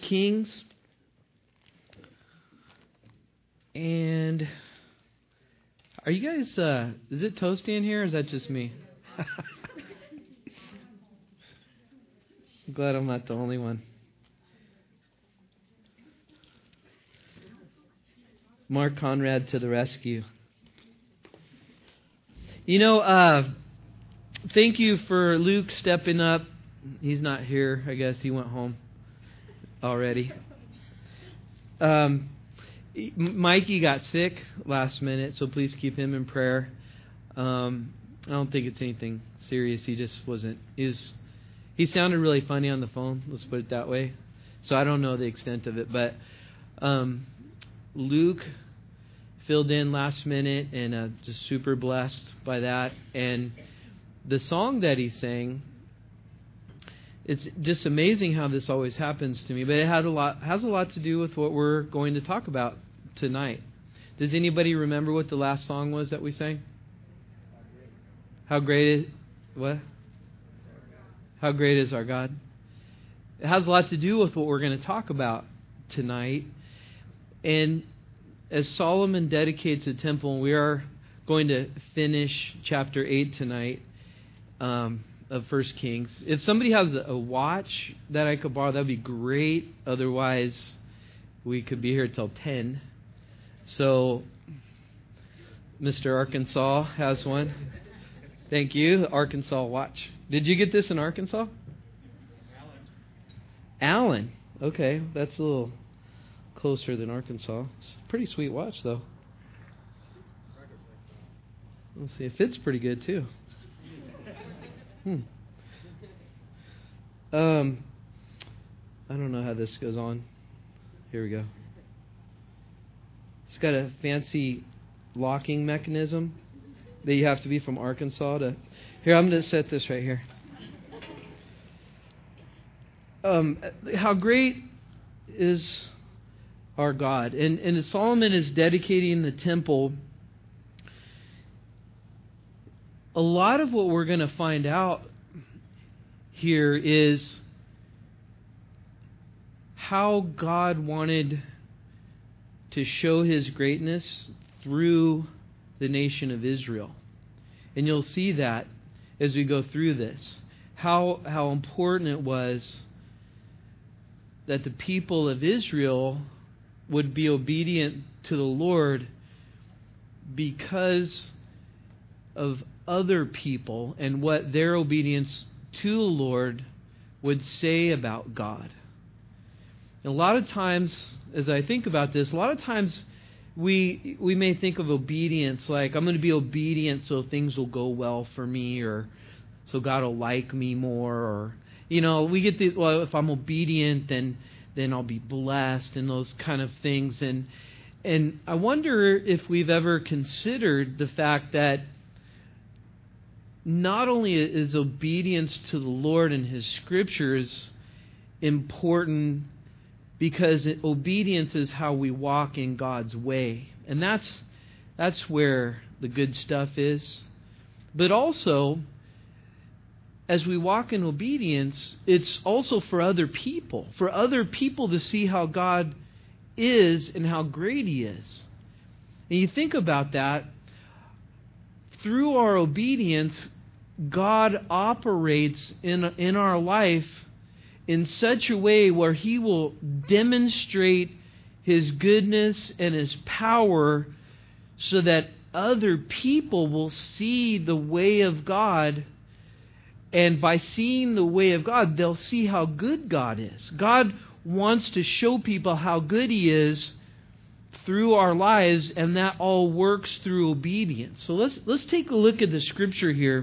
Kings. And are you guys, is it toasty in here or is that just me? I'm glad I'm not the only one. Mark Conrad to the rescue. Thank you for Luke stepping up. He's not here. I guess he went home already. Mikey got sick last minute, so please keep him in prayer. I don't think it's anything serious. He just wasn't. He sounded really funny on the phone. Let's put it that way. So I don't know the extent of it, but Luke filled in last minute and just super blessed by that. And the song that he sang, it's just amazing how this always happens to me. But it has a lot to do with what we're going to talk about tonight. Does anybody remember what the last song was that we sang? How great is our God? It has a lot to do with what we're going to talk about tonight. And as Solomon dedicates the temple, we are going to finish chapter 8 tonight of 1 Kings. If somebody has a watch that I could borrow, that would be great. Otherwise, we could be here till 10. So, Mr. Arkansas has one. Thank you, Arkansas watch. Did you get this in Arkansas? Allen. Okay, that's a little closer than Arkansas. It's a pretty sweet watch, though. Let's see. It fits pretty good, too. I don't know how this goes on. Here we go. It's got a fancy locking mechanism that you have to be from Arkansas to... Here, I'm going to set this right here. How great is our God. And Solomon is dedicating the temple. A lot of what we're going to find out here is how God wanted to show His greatness through the nation of Israel. And you'll see that as we go through this. How important it was that the people of Israel would be obedient to the Lord because of other people and what their obedience to the Lord would say about God. And a lot of times, as I think about this, a lot of times we may think of obedience like, I'm going to be obedient so things will go well for me, or so God will like me more, or, we get the, well, if I'm obedient, then I'll be blessed, and those kind of things. And I wonder if we've ever considered the fact that not only is obedience to the Lord and His Scriptures important, because obedience is how we walk in God's way. And that's where the good stuff is. But also, as we walk in obedience, it's also for other people to see how God is and how great He is. And you think about that, through our obedience, God operates in our life in such a way where He will demonstrate His goodness and His power so that other people will see the way of God. And by seeing the way of God, they'll see how good God is. God wants to show people how good He is through our lives, and that all works through obedience. So let's take a look at the Scripture here.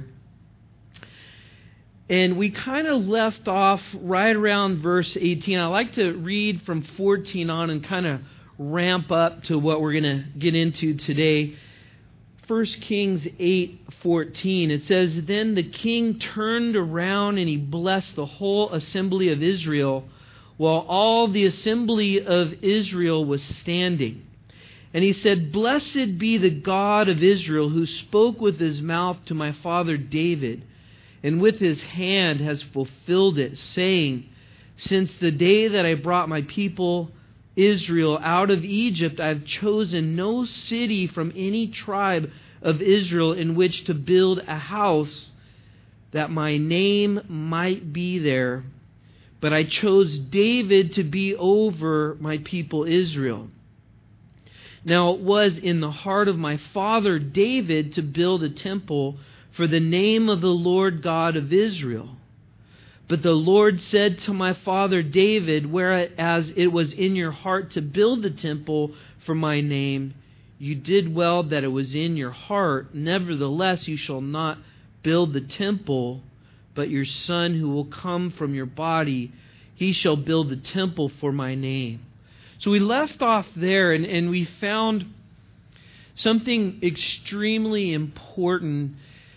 And we kind of left off right around verse 18. I like to read from 14 on and kind of ramp up to what we're going to get into today. 1 Kings 8:14. It says, "Then the king turned around and he blessed the whole assembly of Israel, while all the assembly of Israel was standing. And he said, 'Blessed be the God of Israel, who spoke with His mouth to my father David, and with His hand has fulfilled it, saying, Since the day that I brought my people Israel out of Egypt, I have chosen no city from any tribe of Israel in which to build a house, that my name might be there. But I chose David to be over my people Israel. Now it was in the heart of my father David to build a temple for the name of the Lord God of Israel. But the Lord said to my father David, whereas it was in your heart to build the temple for my name, you did well that it was in your heart. Nevertheless, you shall not build the temple, but your son who will come from your body, he shall build the temple for my name. So we left off there and we found something extremely important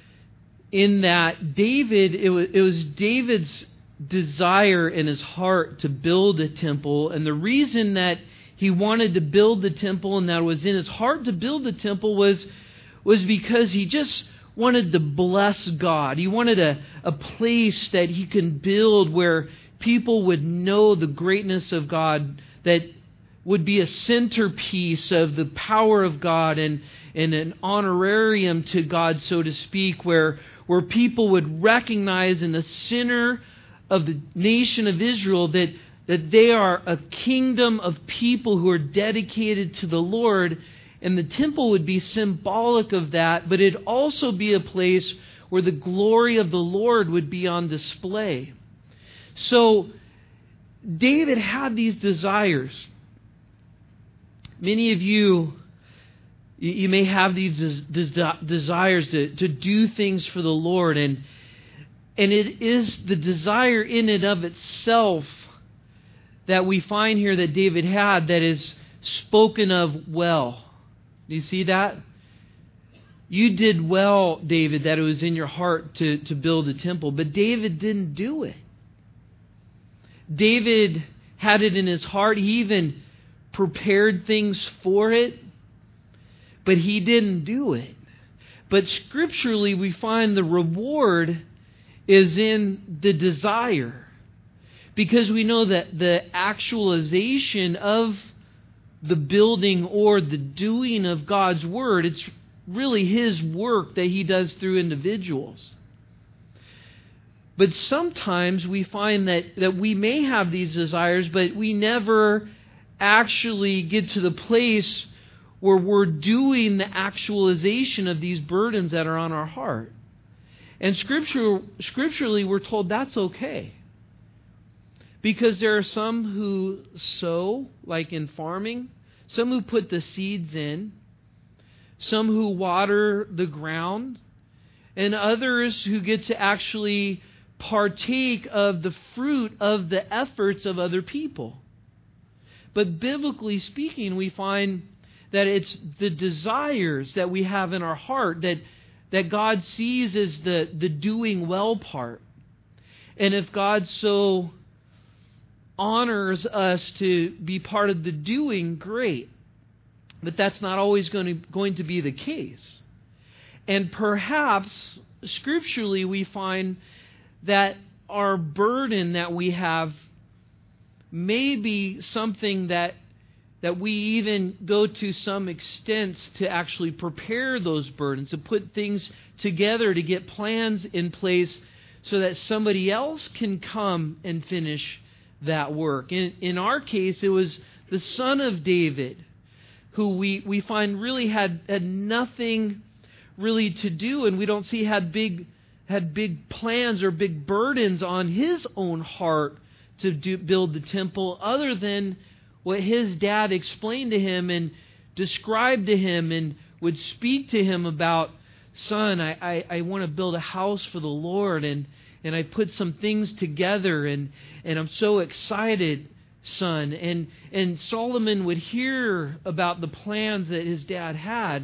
in that David, it was David's desire in his heart to build a temple. And the reason that he wanted to build the temple and that it was in his heart to build the temple was because he just wanted to bless God. He wanted a place that he can build where people would know the greatness of God, that would be a centerpiece of the power of God and an honorarium to God, so to speak, where people would recognize in the center of the nation of Israel that they are a kingdom of people who are dedicated to the Lord. And the temple would be symbolic of that, but it'd also be a place where the glory of the Lord would be on display. So David had these desires. Many of you may have these desires to do things for the Lord, and it is the desire in and of itself that we find here that David had that is spoken of well. Do you see that? You did well, David, that it was in your heart to build a temple, but David didn't do it. David had it in his heart. He even prepared things for it, but he didn't do it. But scripturally, we find the reward is in the desire, because we know that the actualization of the building or the doing of God's word, it's really His work that He does through individuals. But sometimes we find that we may have these desires, but we never actually get to the place where we're doing the actualization of these burdens that are on our heart. And scripturally, we're told that's okay. Because there are some who sow, like in farming, some who put the seeds in, some who water the ground, and others who get to actually partake of the fruit of the efforts of other people. But biblically speaking, we find that it's the desires that we have in our heart that God sees as the doing well part. And if God so honors us to be part of the doing, great. But that's not always going to be the case. And perhaps scripturally we find that our burden that we have may be something that we even go to some extent to actually prepare those burdens, to put things together, to get plans in place so that somebody else can come and finish that work. In our case, it was the son of David, who we find really had nothing really to do, and we don't see had big plans or big burdens on his own heart to build the temple, other than what his dad explained to him and described to him and would speak to him about, son, I want to build a house for the Lord, and I put some things together, and I'm so excited, son. And Solomon would hear about the plans that his dad had,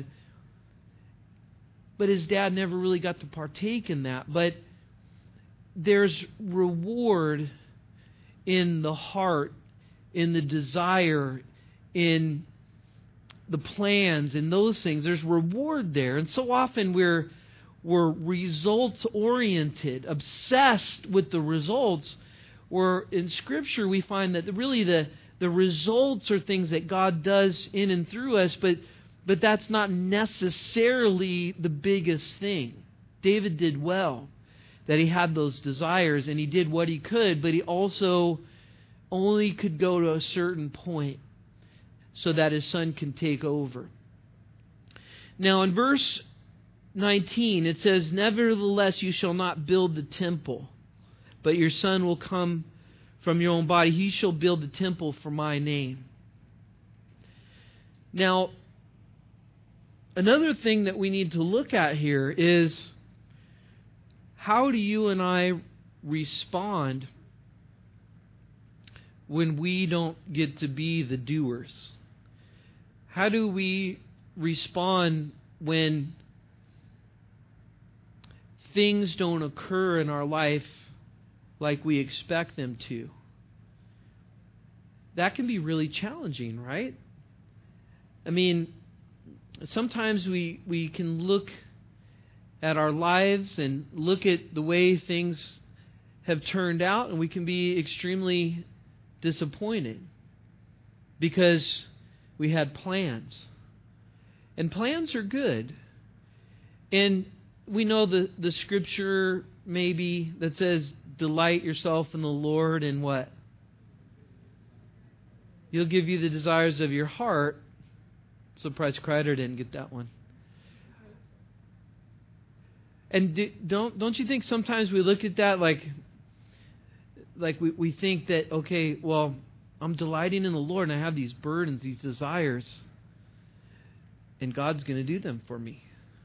but his dad never really got to partake in that. But there's reward in the heart, in the desire, in the plans, in those things. There's reward there. And so often we're results oriented, obsessed with the results, where in Scripture we find that really the results are things that God does in and through us, but that's not necessarily the biggest thing. David did well that he had those desires and he did what he could, but he also only could go to a certain point so that his son can take over. Now in verse 19 it says, "Nevertheless you shall not build the temple, but your son will come from your own body. He shall build the temple for my name." Now, another thing that we need to look at here is, how do you and I respond when we don't get to be the doers? How do we respond when things don't occur in our life like we expect them to? That can be really challenging, right? I mean, sometimes we can look at our lives and look at the way things have turned out, and we can be extremely disappointed because we had plans. And plans are good. And we know the scripture maybe that says, "Delight yourself in the Lord," and what? "He'll give you the desires of your heart." Surprised Kreider didn't get that one. And don't you think sometimes we look at that like we think that, okay, well, I'm delighting in the Lord and I have these burdens, these desires, and God's going to do them for me.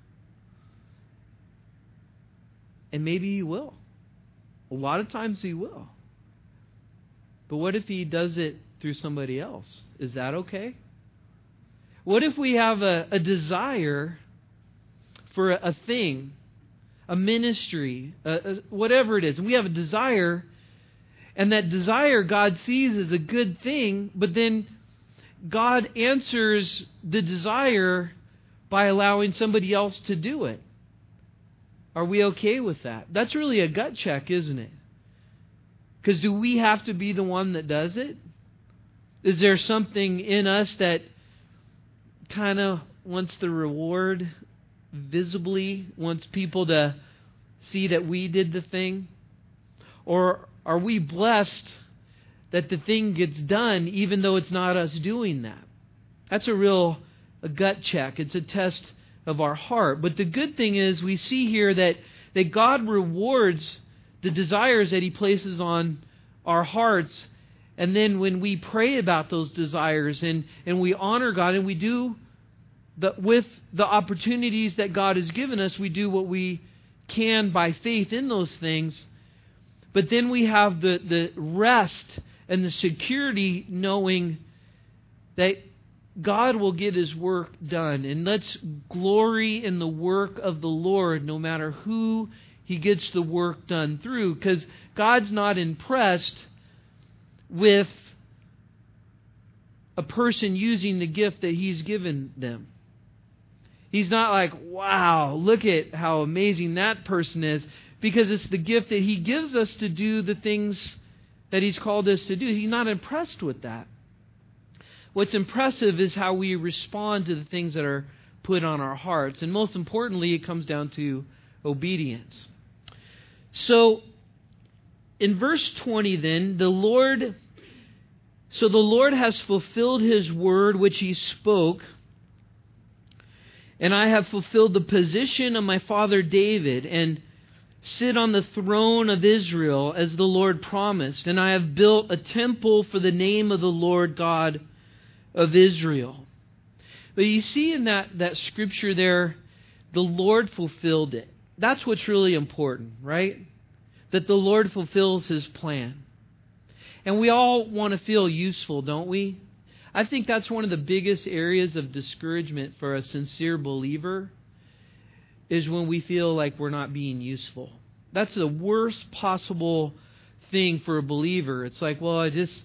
And maybe He will. A lot of times He will. But what if He does it through somebody else? Is that okay? What if we have a desire for a thing, a ministry, whatever it is, and we have a desire, and that desire God sees as a good thing, but then God answers the desire by allowing somebody else to do it? Are we okay with that? That's really a gut check, isn't it? Because do we have to be the one that does it? Is there something in us that kind of wants the reward visibly, wants people to see that we did the thing? Or are we blessed that the thing gets done even though it's not us doing that? That's a gut check. It's a test of our heart. But the good thing is we see here that God rewards the desires that He places on our hearts. And then when we pray about those desires and we honor God and we do with the opportunities that God has given us, we do what we can by faith in those things. But then we have the rest and the security knowing that God will get His work done. And let's glory in the work of the Lord no matter who He gets the work done through. Because God's not impressed with a person using the gift that He's given them. He's not like, wow, look at how amazing that person is. Because it's the gift that He gives us to do the things that He's called us to do. He's not impressed with that. What's impressive is how we respond to the things that are put on our hearts. And most importantly, it comes down to obedience. So, in verse 20 then, the Lord has fulfilled His word which He spoke, and I have fulfilled the position of my father David, and sit on the throne of Israel as the Lord promised. And I have built a temple for the name of the Lord God of Israel. But you see in that scripture there, the Lord fulfilled it. That's what's really important, right? That the Lord fulfills His plan. And we all want to feel useful, don't we? I think that's one of the biggest areas of discouragement for a sincere believer, is when we feel like we're not being useful. That's the worst possible thing for a believer. It's like, well,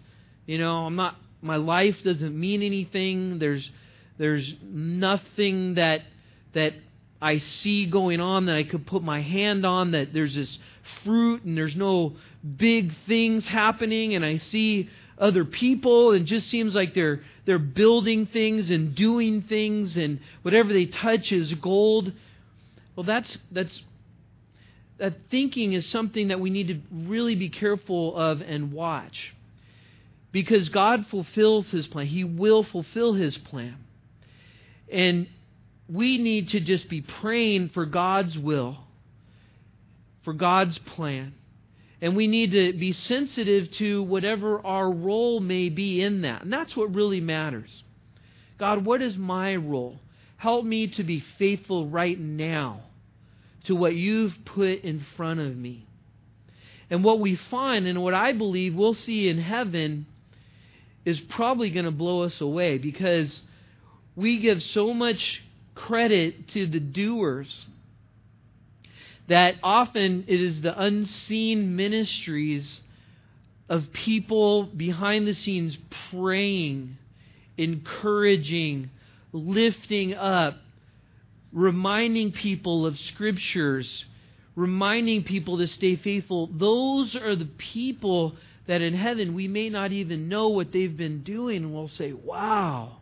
my life doesn't mean anything. There's nothing that I see going on that I could put my hand on, that there's this fruit and there's no big things happening, and I see other people and it just seems like they're building things and doing things, and whatever they touch is gold. Well, that thinking is something that we need to really be careful of and watch. Because God fulfills His plan. He will fulfill His plan. And we need to just be praying for God's will, for God's plan. And we need to be sensitive to whatever our role may be in that. And that's what really matters. God, what is my role? Help me to be faithful right now to what You've put in front of me. And what we find, and what I believe we'll see in heaven, is probably going to blow us away, because we give so much credit to the doers that often it is the unseen ministries of people behind the scenes praying, encouraging, lifting up, reminding people of Scriptures, reminding people to stay faithful. Those are the people that in heaven we may not even know what they've been doing, and we'll say, wow,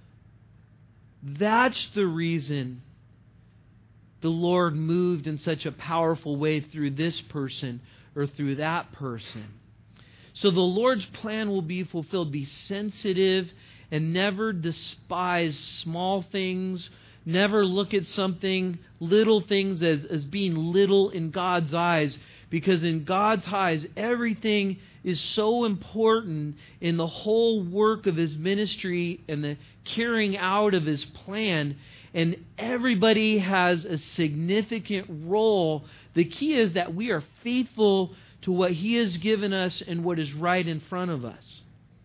that's the reason the Lord moved in such a powerful way through this person or through that person. So the Lord's plan will be fulfilled. Be sensitive and never despise small things. Never look at something, little things, as being little in God's eyes. Because in God's eyes, everything is so important in the whole work of His ministry and the carrying out of His plan. And everybody has a significant role. The key is that we are faithful to what He has given us and what is right in front of us.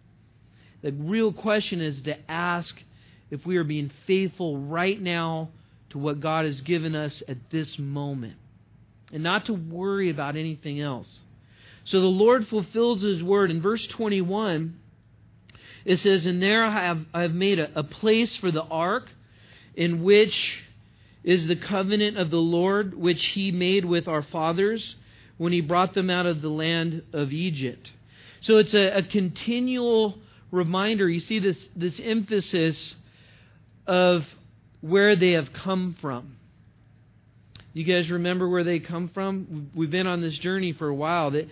The real question is to ask if we are being faithful right now to what God has given us at this moment, and not to worry about anything else. So the Lord fulfills His word. In verse 21, it says, "And there I have made a place for the ark, in which is the covenant of the Lord, which He made with our fathers when He brought them out of the land of Egypt." So it's a continual reminder. You see this emphasis of where they have come from. You guys remember where they come from? We've been on this journey for a while. That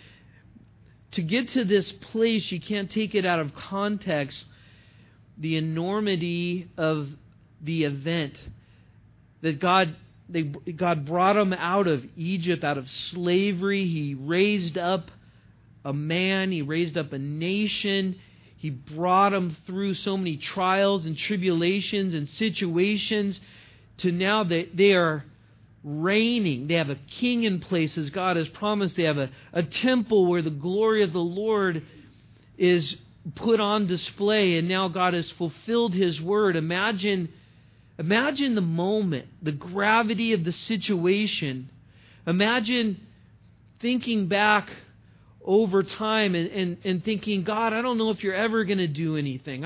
to get to this place, you can't take it out of context, the enormity of the event. That God brought them out of Egypt, out of slavery. He raised up a man. He raised up a nation. He brought them through so many trials and tribulations and situations to now that they are reigning. They have a king in place as God has promised. They have a temple where the glory of the Lord is put on display, and now God has fulfilled His word. Imagine the moment, the gravity of the situation. Imagine thinking back over time and thinking, God, I don't know if You're ever going to do anything.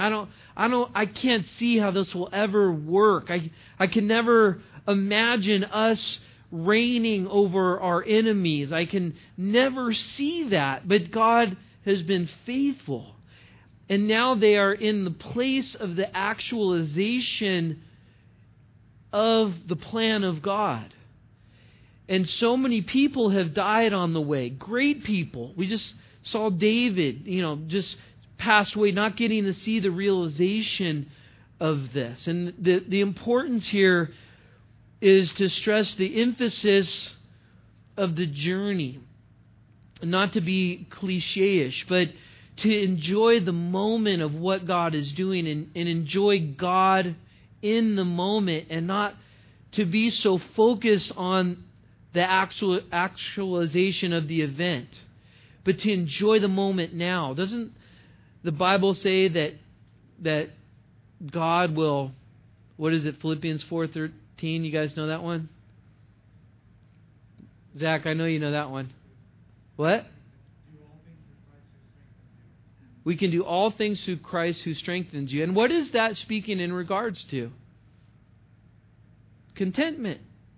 I can't see how this will ever work. I can never imagine us reigning over our enemies. I can never see that. But God has been faithful. And now they are in the place of the actualization of the plan of God. And so many people have died on the way. Great people. We just saw David, just passed away, not getting to see the realization of this. And the importance here is to stress the emphasis of the journey. Not to be cliche-ish, but to enjoy the moment of what God is doing and enjoy God in the moment, and not to be so focused on the actualization of the event, but to enjoy the moment now. Doesn't the Bible say that God will, what is it, Philippians 4:13? You guys know that one? Zach, I know you know that one. What? We can do all things through Christ who strengthens you. And what is that speaking in regards to? Contentment.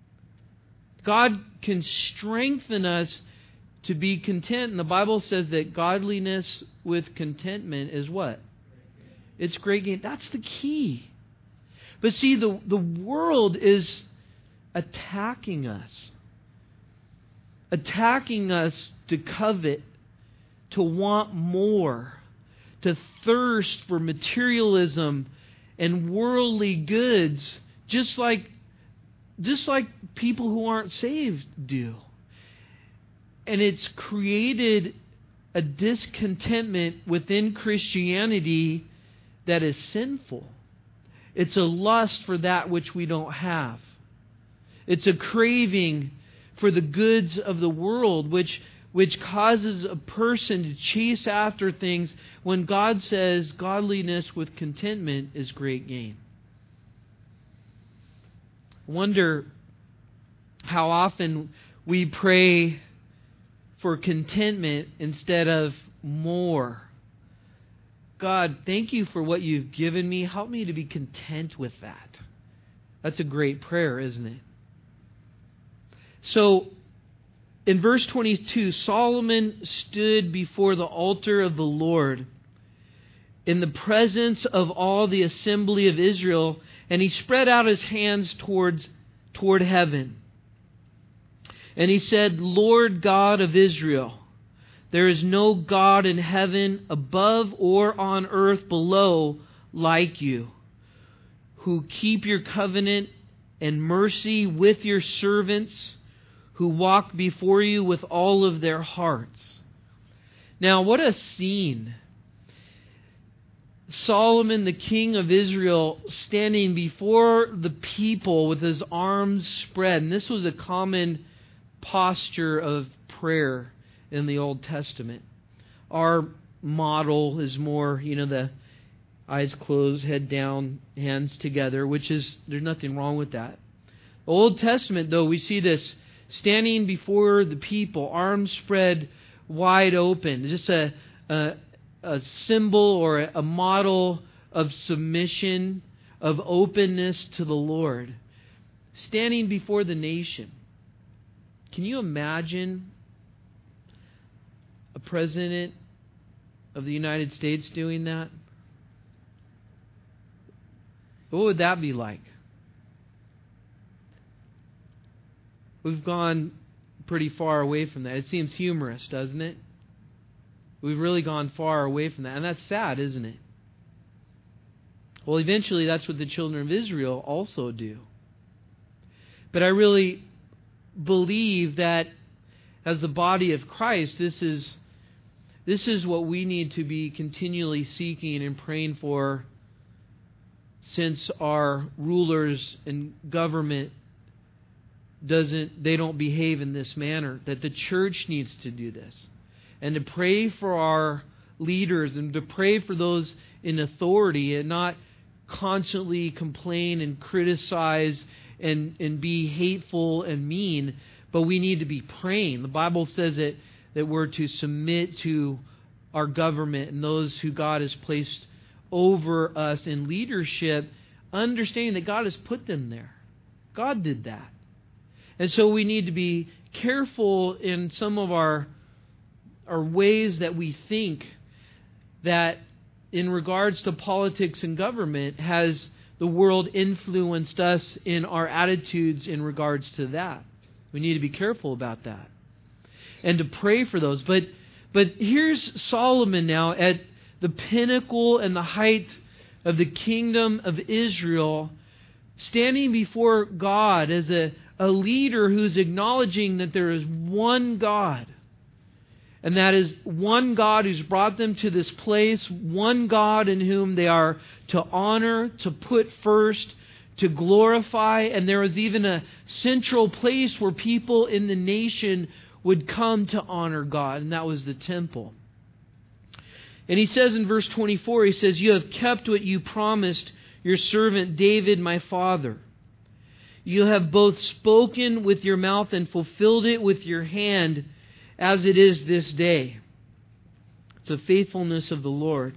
God can strengthen us to be content. And the Bible says that godliness with contentment is what? It's great gain. That's the key. But see, the world is attacking us. Attacking us to covet, to want more, to thirst for materialism and worldly goods, just like people who aren't saved do. And it's created a discontentment within Christianity that is sinful. It's a lust for that which we don't have. It's a craving for the goods of the world, which causes a person to chase after things when God says godliness with contentment is great gain. I wonder how often we pray for contentment instead of more. God, thank you for what you've given me. Help me to be content with that. That's a great prayer, isn't it? So, in verse 22, Solomon stood before the altar of the Lord in the presence of all the assembly of Israel, and he spread out his hands toward heaven. And he said, Lord God of Israel, there is no God in heaven above or on earth below like you, who keep your covenant and mercy with your servants, who walk before you with all of their hearts. Now, what a scene. Solomon, the king of Israel, standing before the people with his arms spread. And this was a common posture of prayer in the Old Testament. Our model is more, the eyes closed, head down, hands together, there's nothing wrong with that. The Old Testament, though, we see this standing before the people, arms spread wide open. Just a symbol or a model of submission, of openness to the Lord. Standing before the nation. Can you imagine a president of the United States doing that? What would that be like? We've gone pretty far away from that. It seems humorous, doesn't it? We've really gone far away from that. And that's sad, isn't it? Well, eventually that's what the children of Israel also do. But I really believe that as the body of Christ, this is what we need to be continually seeking and praying for, since our rulers and government don't behave in this manner, that the church needs to do this. And to pray for our leaders and to pray for those in authority, and not constantly complain and criticize and be hateful and mean, but we need to be praying. The Bible says that we're to submit to our government and those who God has placed over us in leadership, understanding that God has put them there. God did that. And so we need to be careful in some of our ways that we think, that in regards to politics and government, has the world influenced us in our attitudes in regards to that. We need to be careful about that and to pray for those. But here's Solomon now at the pinnacle and the height of the kingdom of Israel, standing before God as a leader who's acknowledging that there is one God. And that is one God who's brought them to this place, one God in whom they are to honor, to put first, to glorify. And there was even a central place where people in the nation would come to honor God, and that was the temple. And he says in verse 24, he says, "You have kept what you promised your servant David, my father. You have both spoken with your mouth and fulfilled it with your hand, as it is this day." It's the faithfulness of the Lord.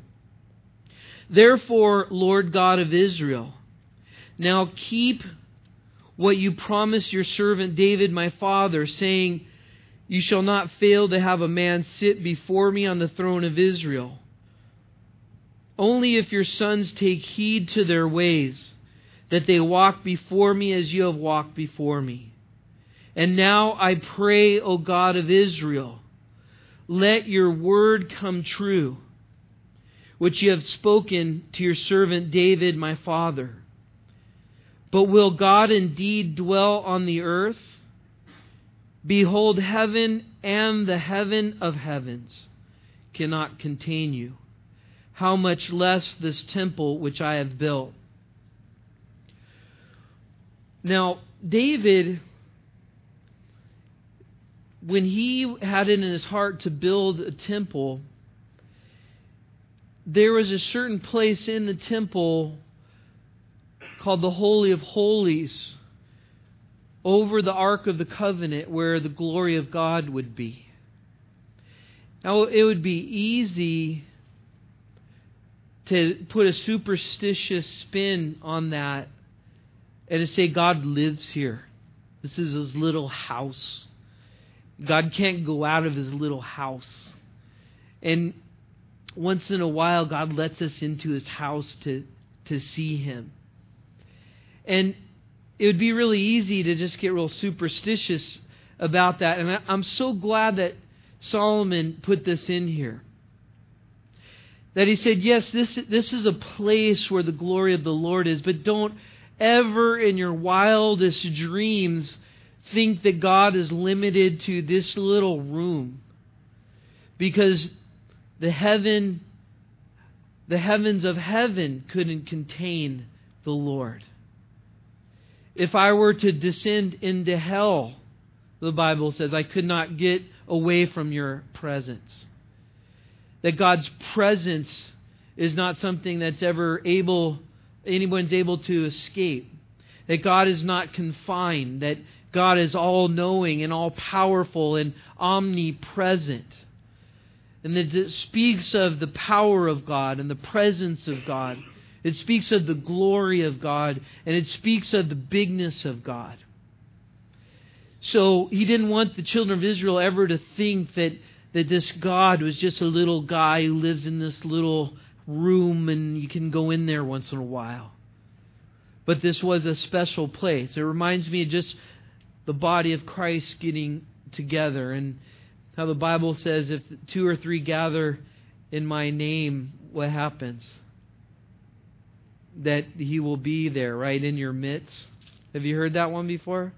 "Therefore, Lord God of Israel, now keep what you promised your servant David my father, saying, you shall not fail to have a man sit before me on the throne of Israel. Only if your sons take heed to their ways, that they walk before me as you have walked before me. And now I pray, O God of Israel, let your word come true, which you have spoken to your servant David my father. But will God indeed dwell on the earth? Behold, heaven and the heaven of heavens cannot contain you. How much less this temple which I have built. Now, David, when he had it in his heart to build a temple, there was a certain place in the temple called the Holy of Holies over the Ark of the Covenant where the glory of God would be. Now, it would be easy to put a superstitious spin on that and to say God lives here. This is His little house. God can't go out of His little house. And once in a while, God lets us into His house to see Him. And it would be really easy to just get real superstitious about that. And I'm so glad that Solomon put this in here. That he said, yes, this is a place where the glory of the Lord is, but don't ever in your wildest dreams think that God is limited to this little room. Because the heavens of heaven couldn't contain the Lord. If I were to descend into hell, the Bible says, I could not get away from your presence. That God's presence is not something that's anyone's able to escape. That God is not confined. That God is all-knowing and all-powerful and omnipresent. And that it speaks of the power of God and the presence of God. It speaks of the glory of God, and it speaks of the bigness of God. So He didn't want the children of Israel ever to think that this God was just a little guy who lives in this little room and you can go in there once in a while. But this was a special place. It reminds me of just the body of Christ getting together and how the Bible says if 2 or 3 gather in my name, what happens? That He will be there, right, in your midst. Have you heard that one before?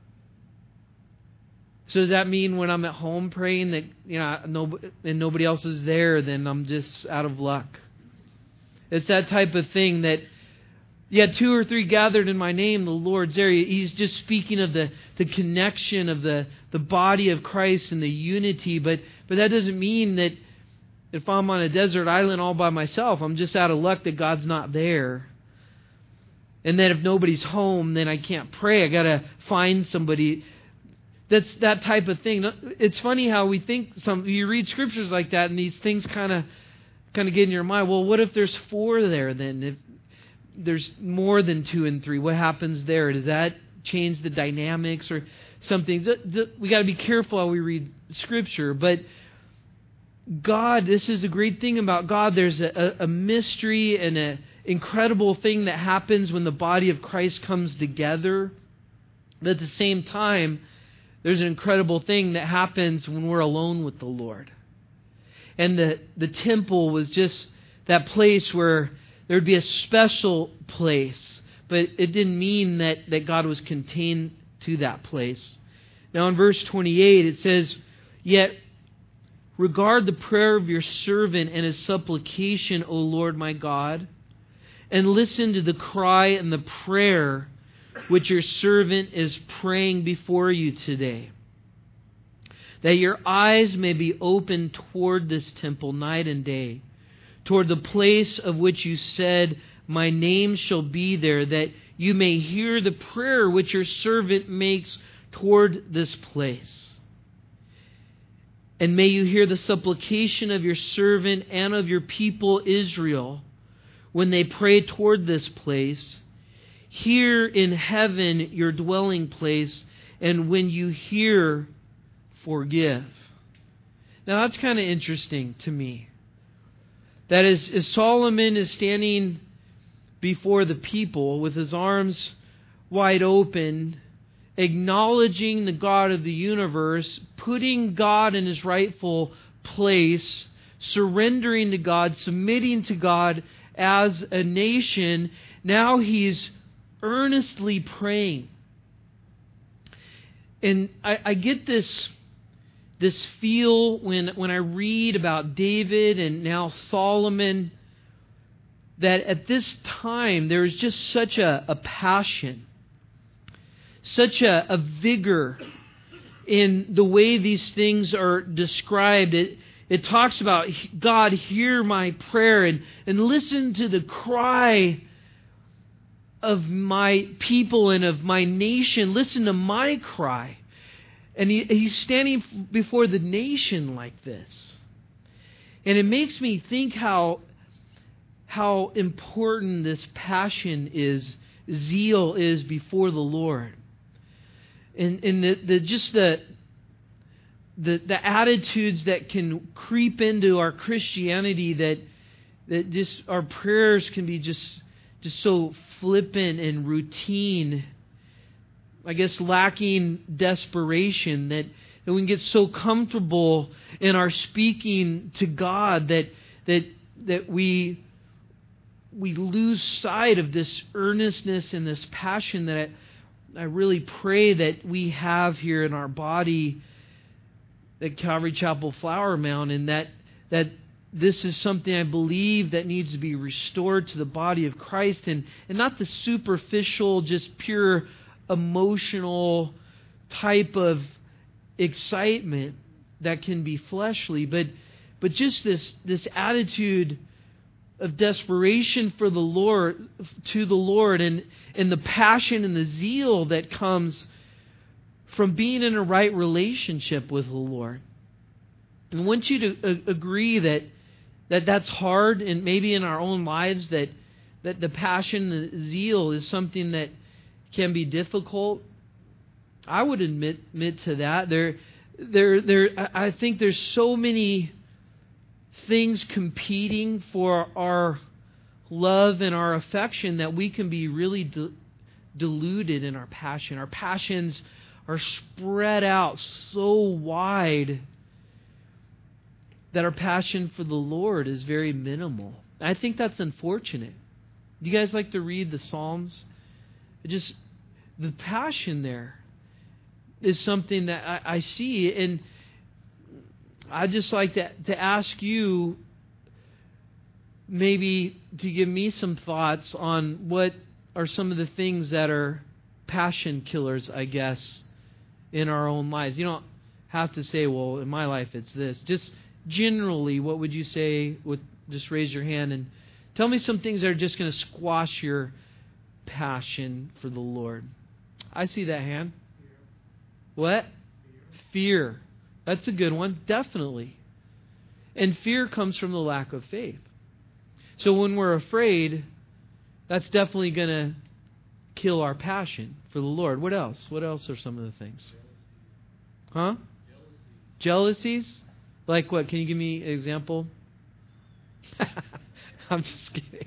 So does that mean when I'm at home praying that nobody else is there, then I'm just out of luck? It's that type of thing that, 2 or 3 gathered in my name, the Lord's there. He's just speaking of the connection of the body of Christ and the unity. But that doesn't mean that if I'm on a desert island all by myself, I'm just out of luck that God's not there. And that if nobody's home, then I can't pray. I got to find somebody. That's that type of thing. It's funny how we think you read scriptures like that and these things kind of get in your mind. Well, what if there's 4 there then? If there's more than 2 and 3, what happens there? Does that change the dynamics or something? We got to be careful how we read scripture. But God, this is the great thing about God. There's a mystery and an incredible thing that happens when the body of Christ comes together. But at the same time, there's an incredible thing that happens when we're alone with the Lord. And the temple was just that place where there would be a special place. But it didn't mean that God was contained to that place. Now in verse 28 it says, yet regard the prayer of your servant and his supplication, O Lord my God, and listen to the cry and the prayer which your servant is praying before you today. That your eyes may be open toward this temple night and day, toward the place of which you said, my name shall be there, that you may hear the prayer which your servant makes toward this place. And may you hear the supplication of your servant and of your people Israel when they pray toward this place. here in heaven, your dwelling place, and when you hear, forgive. Now that's kind of interesting to me. That as Solomon is standing before the people with his arms wide open, acknowledging the God of the universe, putting God in His rightful place, surrendering to God, submitting to God as a nation, now he's earnestly praying. And I get this feel when I read about David and now Solomon, that at this time there is just such a passion, such a vigor in the way these things are described. It talks about, God, hear my prayer and listen to the cry of my people and of my nation. Listen to my cry. And he's standing before the nation like this. And it makes me think how important this passion is, zeal is before the Lord. And the attitudes that can creep into our Christianity, that just our prayers can be just so flippant and routine. I guess lacking desperation, that we can get so comfortable in our speaking to God that we lose sight of this earnestness and this passion that I really pray that we have here in our body at Calvary Chapel Flower Mound, and that this is something I believe that needs to be restored to the body of Christ, and not the superficial, just pure emotional type of excitement that can be fleshly, but just this attitude of desperation for the Lord, to the Lord, and the passion and the zeal that comes from being in a right relationship with the Lord. And I want you to agree that that's hard, and maybe in our own lives that the passion, the zeal is something that can be difficult. I would admit to that. I think there's so many things competing for our love and our affection that we can be really deluded in our passion. Our passions are spread out so wide that our passion for the Lord is very minimal. I think that's unfortunate. Do you guys like to read the Psalms? Just the passion there is something that I see, and I'd just like to ask you maybe to give me some thoughts on what are some of the things that are passion killers, I guess, in our own lives. You don't have to say, well, in my life it's this. Just generally, what would you say? Just raise your hand and tell me some things that are just going to squash your passion for the Lord. I see that hand. What? Fear. That's a good one, definitely. And fear comes from the lack of faith. So when we're afraid, that's definitely going to kill our passion for the Lord. What else? What else are some of the things? Huh? Jealousies? Like what? Can you give me an example? I'm just kidding.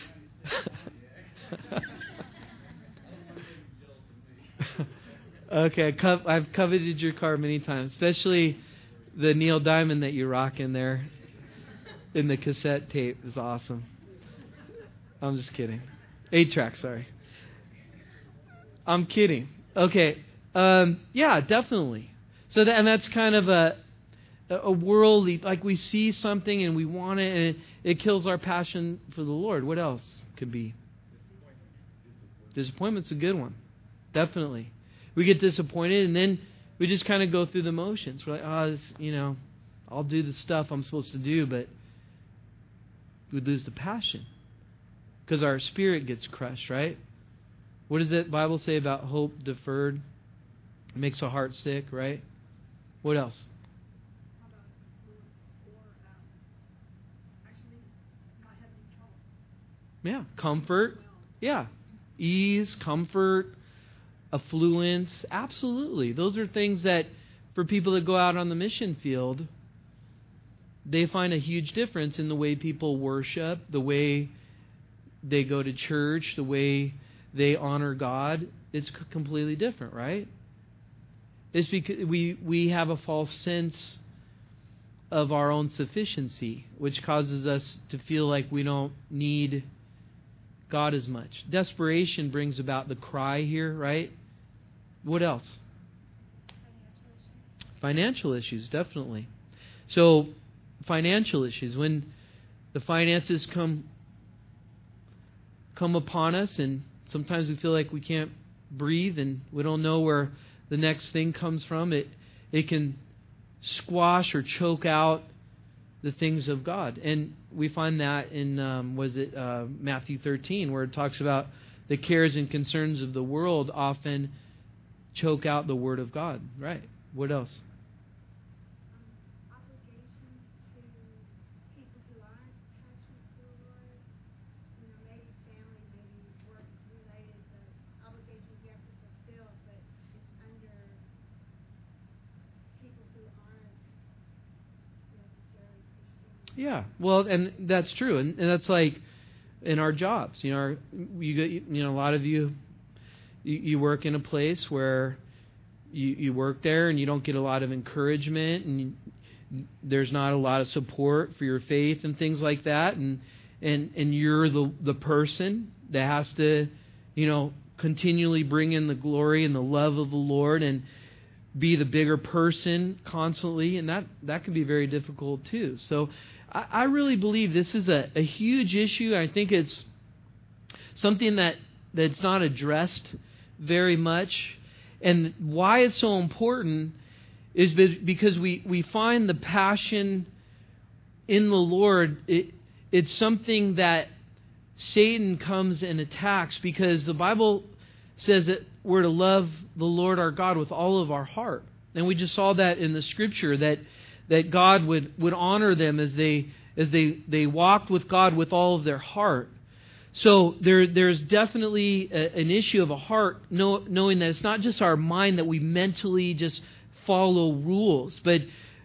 Okay, I've coveted your car many times, especially the Neil Diamond that you rock in there in the cassette tape is awesome. I'm just kidding. 8-track, sorry. I'm kidding. Okay, yeah, definitely. So that's kind of a worldly, like we see something and we want it, and it kills our passion for the Lord. What else could be? Disappointment's a good one, definitely. We get disappointed, and then we just kind of go through the motions. We're like, I'll do the stuff I'm supposed to do, but we lose the passion because our spirit gets crushed, right? What does that Bible say about hope deferred? It makes a heart sick, right? What else? Yeah, comfort. Yeah, Ease, comfort, affluence. Absolutely. Those are things that for people that go out on the mission field, they find a huge difference in the way people worship, the way they go to church, the way they honor God. It's completely different, right? It's because we have a false sense of our own sufficiency, which causes us to feel like we don't need God as much. Desperation brings about the cry here, right? What else? Financial issues, definitely. So, financial issues. When the finances come upon us, and sometimes we feel like we can't breathe and we don't know where the next thing comes from, it can squash or choke out the things of God. And we find that in, Matthew 13, where it talks about the cares and concerns of the world often choke out the Word of God. Right. What else? Obligations to people who aren't passionate for the Lord. Maybe family, maybe work-related, the obligations you have to fulfill, but it's under people who aren't necessarily Christian. Yeah, well, and that's true, and that's like in our jobs. A lot of you work in a place where you work there, and you don't get a lot of encouragement, and there's not a lot of support for your faith and things like that, and you're the person that has to, continually bring in the glory and the love of the Lord and be the bigger person constantly, and that can be very difficult too. So I really believe this is a huge issue. I think it's something that's not addressed very much. And why it's so important is because we find the passion in the Lord. It's something that Satan comes and attacks, because the Bible says that we're to love the Lord our God with all of our heart. And we just saw that in the Scripture, that God would honor them as they walked with God with all of their heart. So there's definitely an issue of a heart, knowing that it's not just our mind that we mentally just follow rules, but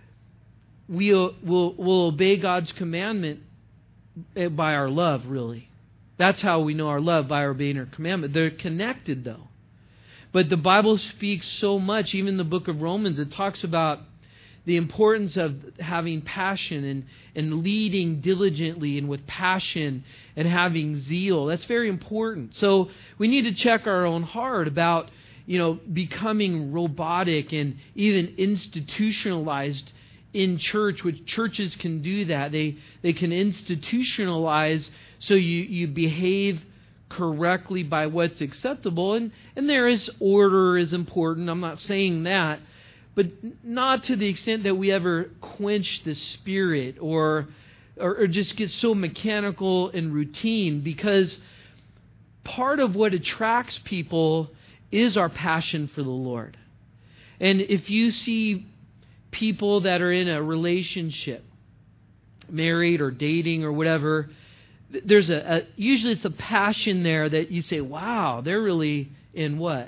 we'll obey God's commandment by our love, really. That's how we know our love, by obeying our commandment. They're connected, though. But the Bible speaks so much, even the book of Romans, it talks about the importance of having passion and leading diligently and with passion and having zeal. That's very important. So we need to check our own heart about, becoming robotic and even institutionalized in church, which churches can do that. They can institutionalize so you behave correctly by what's acceptable. And there is order is important. I'm not saying that. But not to the extent that we ever quench the Spirit or just get so mechanical and routine, because part of what attracts people is our passion for the Lord. And if you see people that are in a relationship, married or dating or whatever, there's usually it's a passion there that you say, wow, they're really in what?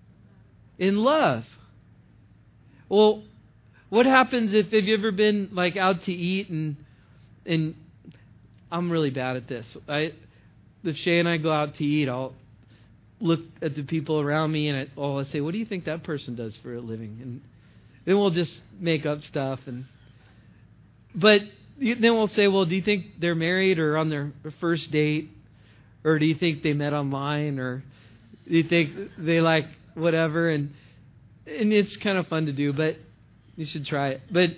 In love. Well, what happens if you ever been like out to eat and I'm really bad at this. If Shay and I go out to eat, I'll look at the people around me and I'll say, what do you think that person does for a living? And then we'll just make up stuff. But then we'll say, well, do you think they're married or on their first date? Or do you think they met online? Or do you think they like whatever? And it's kind of fun to do, but you should try it. But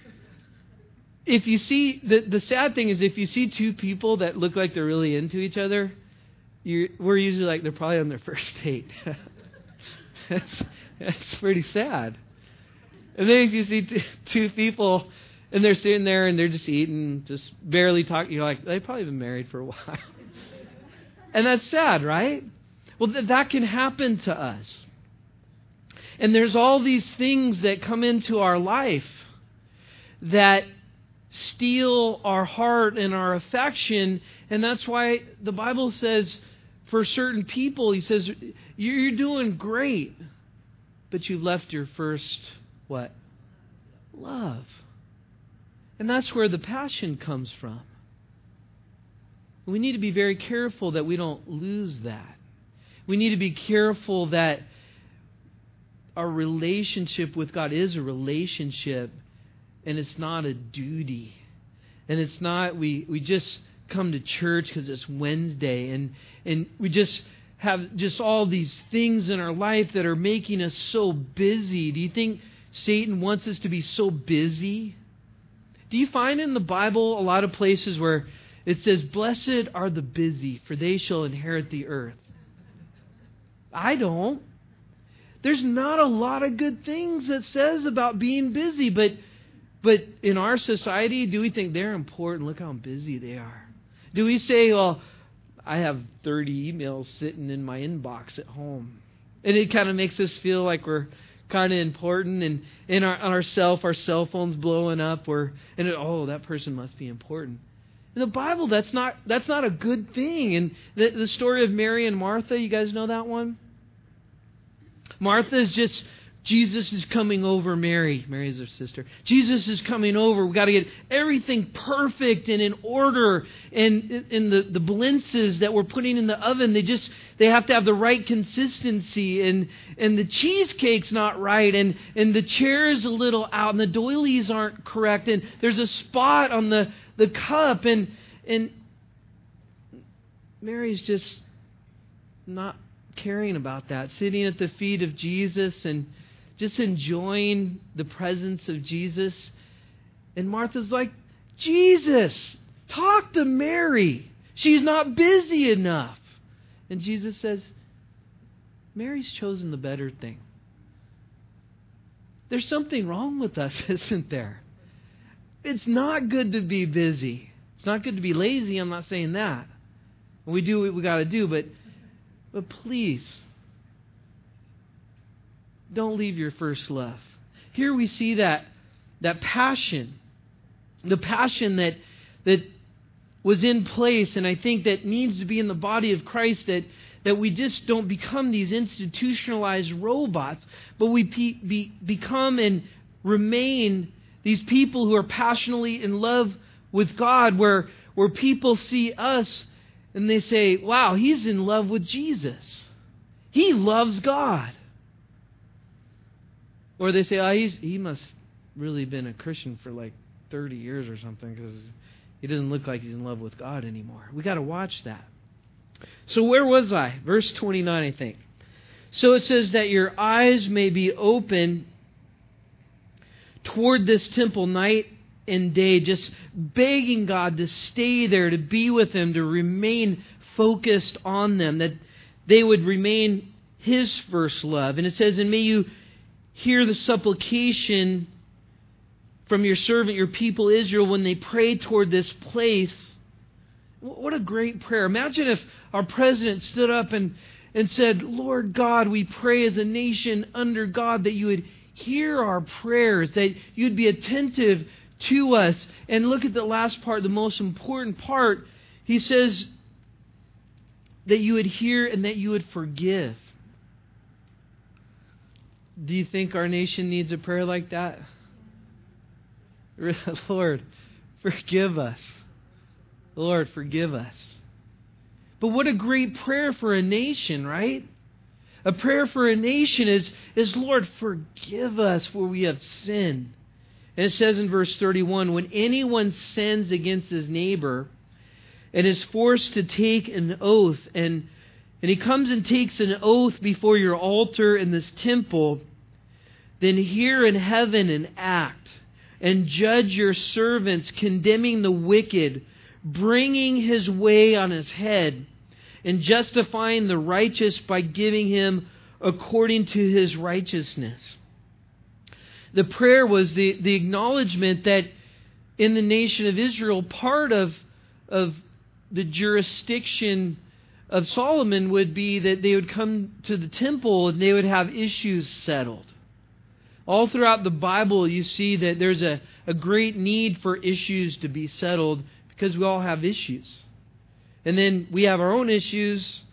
if you see, the sad thing is if you see two people that look like they're really into each other, we're usually like they're probably on their first date. That's pretty sad. And then if you see two people and they're sitting there and they're just eating, just barely talking, you're like, they've probably been married for a while. And that's sad, right? Well, that can happen to us. And there's all these things that come into our life that steal our heart and our affection. And that's why the Bible says for certain people, he says, you're doing great, but you've left your first, what? Love. And that's where the passion comes from. We need to be very careful that we don't lose that. We need to be careful that our relationship with God is a relationship, and it's not a duty. And it's not, we just come to church because it's Wednesday, and we just have just all these things in our life that are making us so busy. Do you think Satan wants us to be so busy? Do you find in the Bible a lot of places where it says, "Blessed are the busy, for they shall inherit the earth"? I don't. There's not a lot of good things that says about being busy, but in our society, do we think they're important? Look how busy they are. Do we say, well, I have 30 emails sitting in my inbox at home, and it kind of makes us feel like we're kind of important, and our cell phone's blowing up, that person must be important. In the Bible, that's not a good thing. And the story of Mary and Martha, you guys know that one? Martha is just, Jesus is coming over Mary. Mary is her sister. Jesus is coming over. We've got to get everything perfect and in order. And the blintzes that we're putting in the oven, they have to have the right consistency. And the cheesecake's not right. And the chair's a little out. And the doilies aren't correct. And there's a spot on the cup. And Mary's just not caring about that. Sitting at the feet of Jesus and just enjoying the presence of Jesus. And Martha's like, Jesus, talk to Mary. She's not busy enough. And Jesus says, Mary's chosen the better thing. There's something wrong with us, isn't there? It's not good to be busy. It's not good to be lazy. I'm not saying that. We do what we got to do, but please, don't leave your first love. Here we see that passion, the passion that was in place, and I think that needs to be in the body of Christ, that we just don't become these institutionalized robots, but we become and remain these people who are passionately in love with God, where people see us and they say, wow, he's in love with Jesus. He loves God. Or they say, oh, he must really been a Christian for like 30 years or something, because he doesn't look like he's in love with God anymore. We got to watch that. So where was I? Verse 29, I think. So it says that your eyes may be open toward this temple night and day, just begging God to stay there, to be with Him, to remain focused on them, that they would remain His first love. And it says, and may you hear the supplication from your servant, your people Israel, when they pray toward this place. What a great prayer. Imagine if our president stood up and said, Lord God, we pray as a nation under God that you would hear our prayers, that you'd be attentive to us. And look at the last part, the most important part. He says that you would hear and that you would forgive. Do you think our nation needs a prayer like that? Lord, forgive us. Lord, forgive us. But what a great prayer for a nation, right? A prayer for a nation is Lord, forgive us where we have sinned. And it says in verse 31, when anyone sins against his neighbor and is forced to take an oath, and he comes and takes an oath before your altar in this temple, then hear in heaven and act, and judge your servants, condemning the wicked, bringing his way on his head, and justifying the righteous by giving him according to his righteousness. The prayer was the acknowledgement that in the nation of Israel, part of the jurisdiction of Solomon would be that they would come to the temple and they would have issues settled. All throughout the Bible, you see that there's a great need for issues to be settled because we all have issues. And then we have our own issues,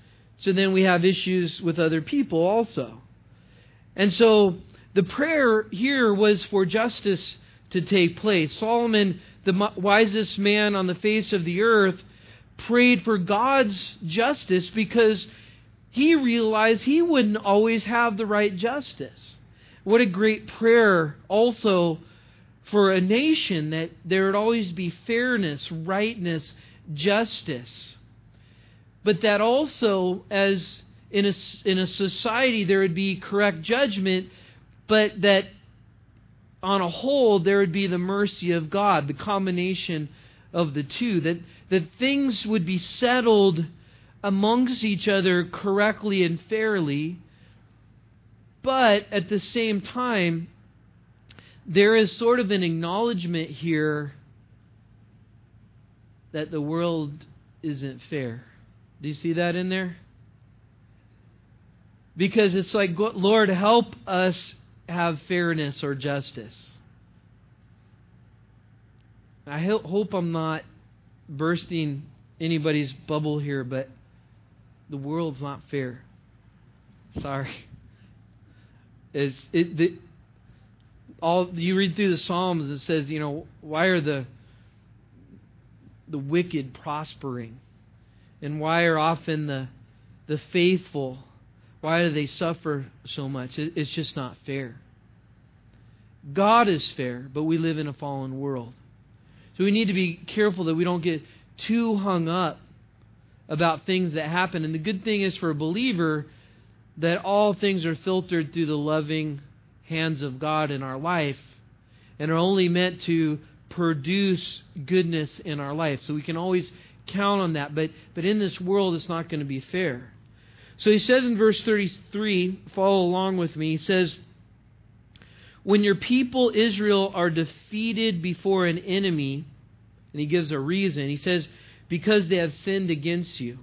So then we have issues with other people also. And so the prayer here was for justice to take place. Solomon, the wisest man on the face of the earth, prayed for God's justice because he realized he wouldn't always have the right justice. What a great prayer also for a nation, that there would always be fairness, rightness, justice. But that also, as in a society, there would be correct judgment, but that on a whole, there would be the mercy of God, the combination of the two, that things would be settled amongst each other correctly and fairly, but at the same time, there is sort of an acknowledgement here that the world isn't fair. Do you see that in there? Because it's like, Lord, help us have fairness or justice. I hope I'm not bursting anybody's bubble here, but the world's not fair. Sorry. You read through the Psalms, it says, why are the wicked prospering? And why are often the faithful, why do they suffer so much? It's just not fair. God is fair, but we live in a fallen world. So we need to be careful that we don't get too hung up about things that happen. And the good thing is for a believer that all things are filtered through the loving hands of God in our life and are only meant to produce goodness in our life. So we can always count on that. But in this world, it's not going to be fair. So he says in verse 33, follow along with me, he says, when your people Israel are defeated before an enemy, and he gives a reason, he says, because they have sinned against you.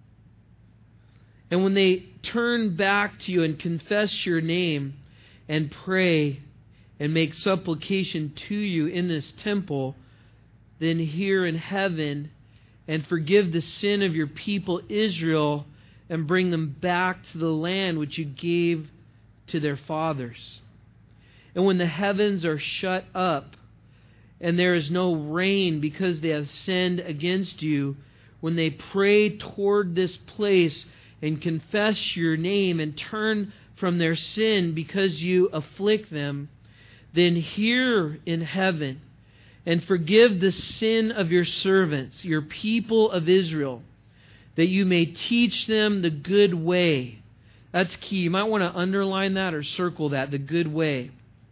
And when they turn back to you and confess your name and pray and make supplication to you in this temple, then hear in heaven and forgive the sin of your people Israel and bring them back to the land which you gave to their fathers. And when the heavens are shut up and there is no rain because they have sinned against you, when they pray toward this place and confess your name and turn from their sin because you afflict them, then hear in heaven and forgive the sin of your servants, your people of Israel, that you may teach them the good way. That's key. You might want to underline that or circle that, the good way.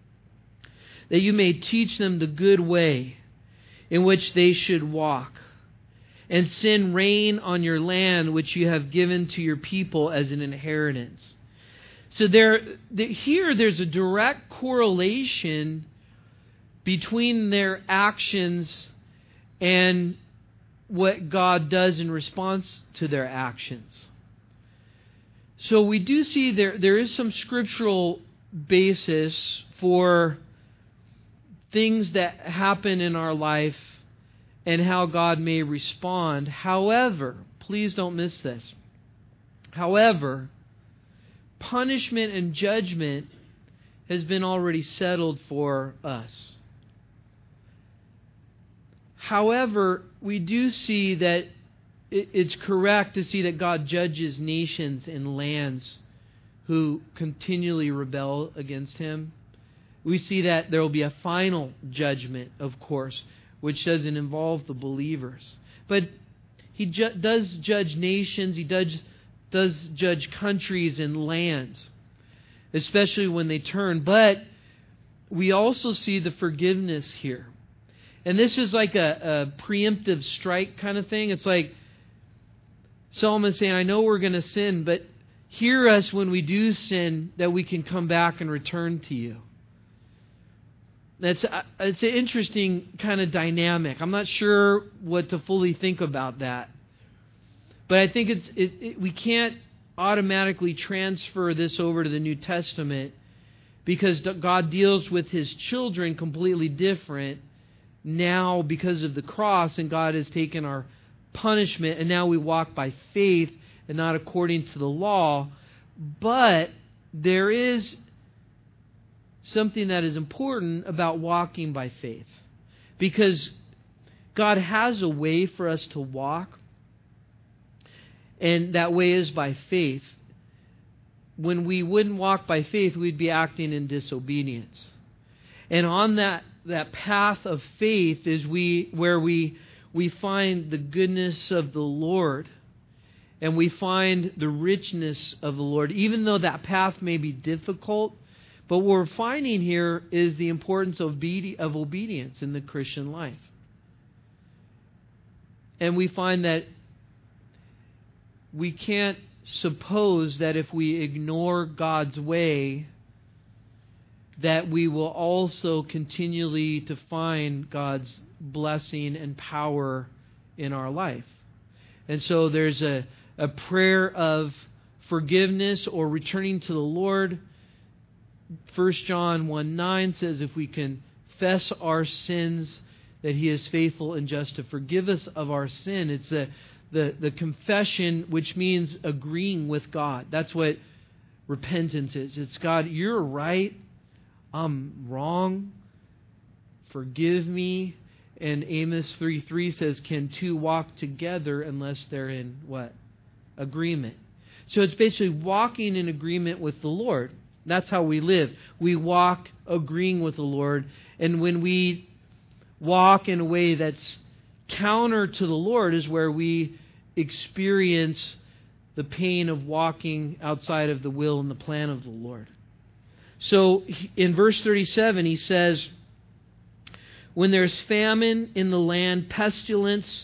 That you may teach them the good way in which they should walk, and send rain on your land which you have given to your people as an inheritance. So here there's a direct correlation between their actions and what God does in response to their actions. So we do see there is some scriptural basis for things that happen in our life and how God may respond. However, please don't miss this. However, punishment and judgment has been already settled for us. However, we do see that it's correct to see that God judges nations and lands who continually rebel against Him. We see that there will be a final judgment, of course, which doesn't involve the believers. But He does judge nations. He does judge countries and lands, especially when they turn. But we also see the forgiveness here. And this is like a preemptive strike kind of thing. It's like Solomon saying, I know we're going to sin, but hear us when we do sin, that we can come back and return to you. It's an interesting kind of dynamic. I'm not sure what to fully think about that. But I think we can't automatically transfer this over to the New Testament, because God deals with His children completely different now because of the cross, and God has taken our punishment, and now we walk by faith and not according to the law. But there is something that is important about walking by faith. Because God has a way for us to walk, and that way is by faith. When we wouldn't walk by faith, we'd be acting in disobedience. And on that path of faith is where we find the goodness of the Lord, and we find the richness of the Lord, even though that path may be difficult. But what we're finding here is the importance of obedience in the Christian life. And we find that we can't suppose that if we ignore God's way, that we will also continually to find God's blessing and power in our life. And so there's a prayer of forgiveness or returning to the Lord. 1 John 1:9 says, if we confess our sins, that He is faithful and just to forgive us of our sin. It's the confession, which means agreeing with God. That's what repentance is. It's, God, you're right. I'm wrong. Forgive me. And Amos 3:3 says, can two walk together unless they're in what? Agreement. So it's basically walking in agreement with the Lord. That's how we live. We walk agreeing with the Lord. And when we walk in a way that's counter to the Lord is where we experience the pain of walking outside of the will and the plan of the Lord. So in verse 37, he says, when there's famine in the land, pestilence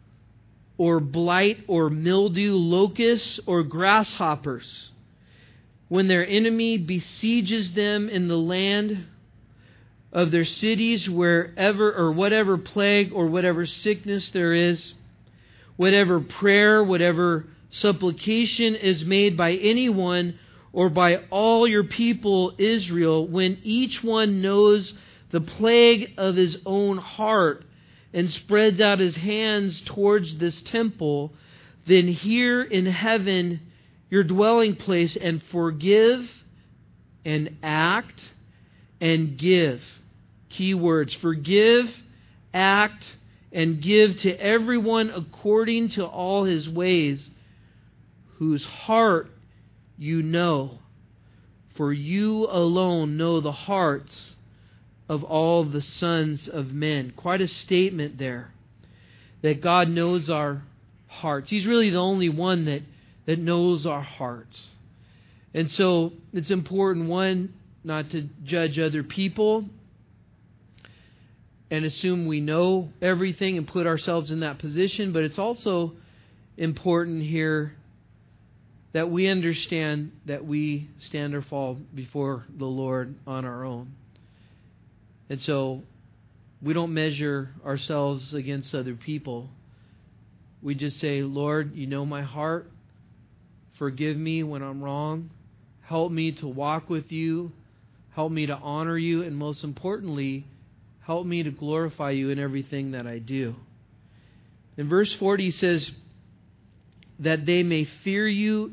or blight or mildew, locusts or grasshoppers, when their enemy besieges them in the land of their cities, wherever or whatever plague or whatever sickness there is, whatever prayer, whatever supplication is made by anyone or by all your people Israel, when each one knows the plague of his own heart and spreads out his hands towards this temple, then hear in heaven your dwelling place and forgive and act and give. Key words: forgive, act, and give to everyone according to all his ways, whose heart you know. For you alone know the hearts of all the sons of men. Quite a statement there, that God knows our hearts. He's really the only one that knows our hearts. And so it's important, one, not to judge other people and assume we know everything and put ourselves in that position. But it's also important here that we understand that we stand or fall before the Lord on our own. And so we don't measure ourselves against other people. We just say, Lord, you know my heart. Forgive me when I'm wrong. Help me to walk with you. Help me to honor you. And most importantly, help me to glorify you in everything that I do. In verse 40 he says, that they may fear you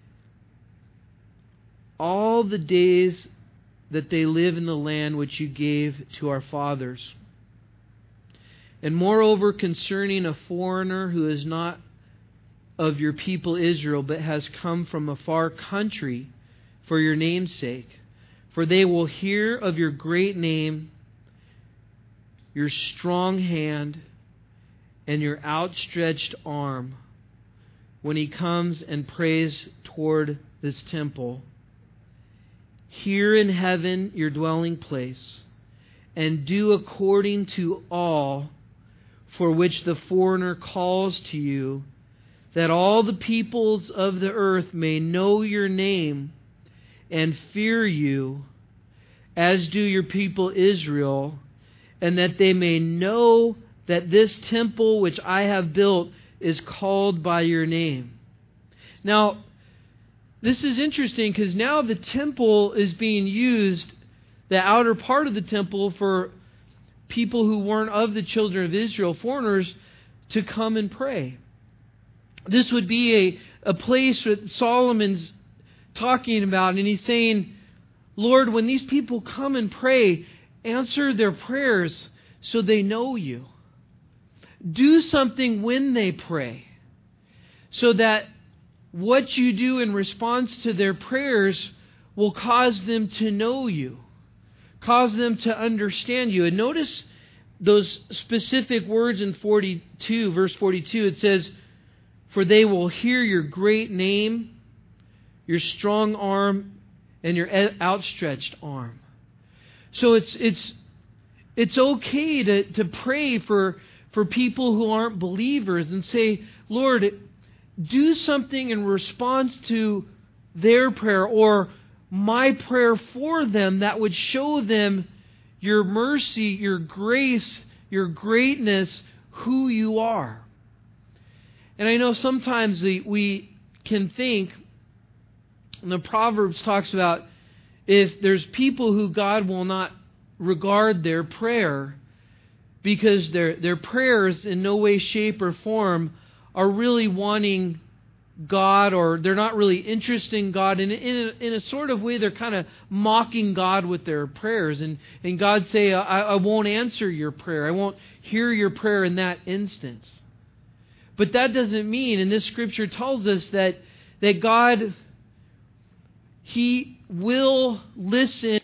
all the days that they live in the land which you gave to our fathers. And moreover, concerning a foreigner who is not of your people Israel, but has come from a far country for your name's sake. For they will hear of your great name, your strong hand, and your outstretched arm when he comes and prays toward this temple. Here in heaven your dwelling place, and do according to all for which the foreigner calls to you, that all the peoples of the earth may know your name and fear you, as do your people Israel, and that they may know that this temple which I have built is called by your name. Now, this is interesting because now the temple is being used, the outer part of the temple, for people who weren't of the children of Israel, foreigners, to come and pray. This would be a place that Solomon's talking about, and he's saying, Lord, when these people come and pray, answer their prayers so they know you. Do something when they pray, so that what you do in response to their prayers will cause them to know you, cause them to understand you. And notice those specific words in 42, verse 42. It says, for they will hear your great name, your strong arm, and your outstretched arm. So it's okay to pray for people who aren't believers and say, Lord, do something in response to their prayer or my prayer for them that would show them your mercy, your grace, your greatness, who you are. And I know sometimes we can think, and the Proverbs talks about, if there's people who God will not regard their prayer because their prayers in no way, shape, or form are really wanting God, or they're not really interested in God. And in a sort of way, they're kind of mocking God with their prayers. And God say, I won't answer your prayer. I won't hear your prayer in that instance. But that doesn't mean, and this Scripture tells us that God, He will listen.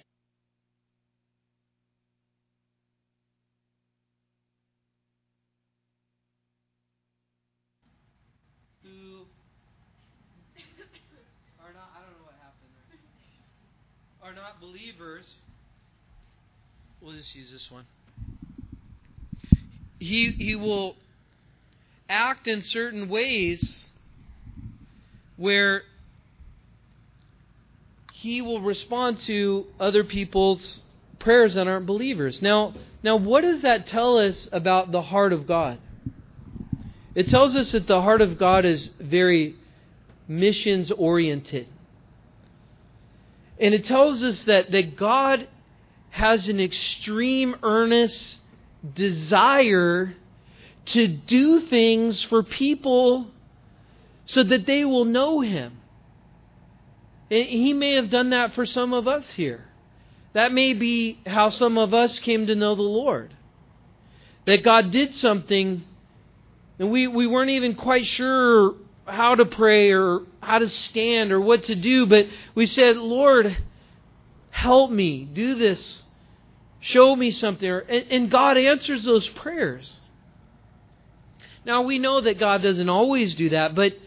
Are not believers. We'll just use this one. He will act in certain ways where He will respond to other people's prayers that aren't believers. Now, what does that tell us about the heart of God? It tells us that the heart of God is very missions oriented. And it tells us that God has an extreme, earnest desire to do things for people so that they will know Him. And He may have done that for some of us here. That may be how some of us came to know the Lord. That God did something and we weren't even quite sure how to pray or how to stand or what to do, but we said, Lord, help me do this. Show me something. And God answers those prayers. Now we know that God doesn't always do that, but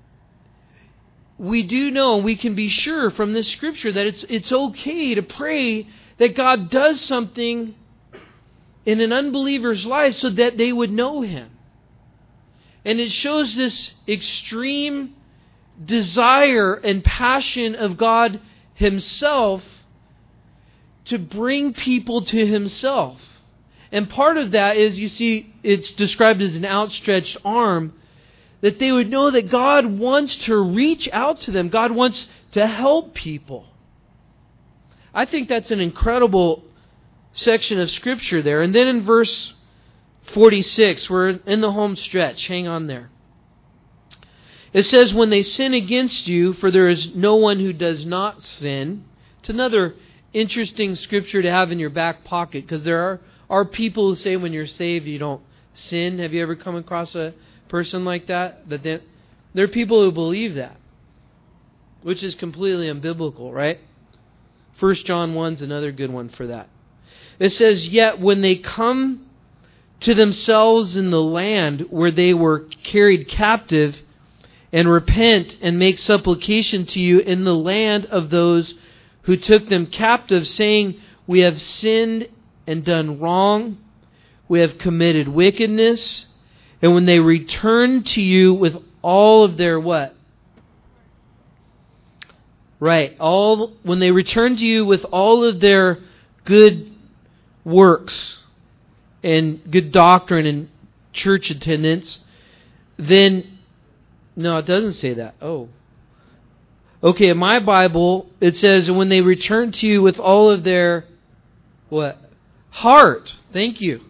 we do know, we can be sure from this Scripture that it's okay to pray that God does something in an unbeliever's life so that they would know Him. And it shows this extreme desire and passion of God Himself to bring people to Himself. And part of that is, you see, it's described as an outstretched arm, that they would know that God wants to reach out to them. God wants to help people. I think that's an incredible section of Scripture there. And then in verse 46, we're in the home stretch. Hang on there. It says, when they sin against you, for there is no one who does not sin. It's another interesting Scripture to have in your back pocket, because there are people who say when you're saved you don't sin. Have you ever come across a person like that? There are people who believe that, which is completely unbiblical, right? 1 John 1's another good one for that. It says, yet when they come to themselves in the land where they were carried captive, and repent and make supplication to you in the land of those who took them captive, saying, we have sinned and done wrong, we have committed wickedness, and when they return to you with all of their what? Right. When they return to you with all of their good works and good doctrine and church attendance, then, no, it doesn't say that. Oh. Okay, in my Bible, it says, when they return to you with all of their, what? Heart. Thank you.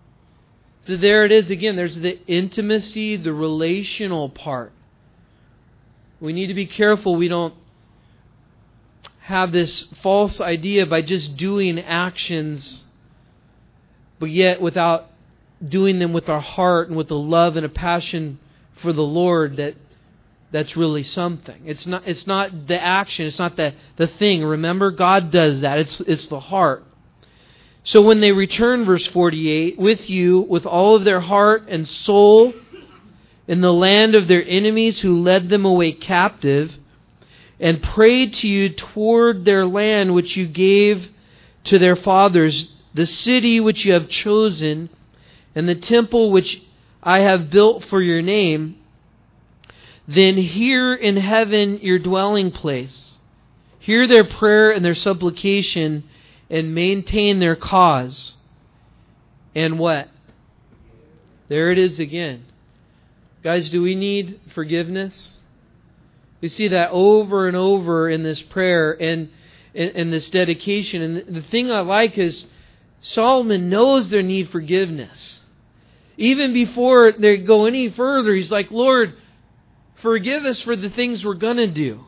So there it is again. There's the intimacy, the relational part. We need to be careful we don't have this false idea by just doing actions, but yet without doing them with our heart and with a love and a passion for the Lord, that's really something. It's not the action, it's not the thing. Remember, God does that. It's the heart. So when they return, verse 48, with you, with all of their heart and soul, in the land of their enemies who led them away captive, and prayed to you toward their land which you gave to their fathers, the city which you have chosen, and the temple which I have built for your name, then hear in heaven your dwelling place. Hear their prayer and their supplication, and maintain their cause. And what? There it is again. Guys, do we need forgiveness? We see that over and over in this prayer and in this dedication. And the thing I like is Solomon knows their need forgiveness. Even before they go any further, he's like, Lord, forgive us for the things we're going to do.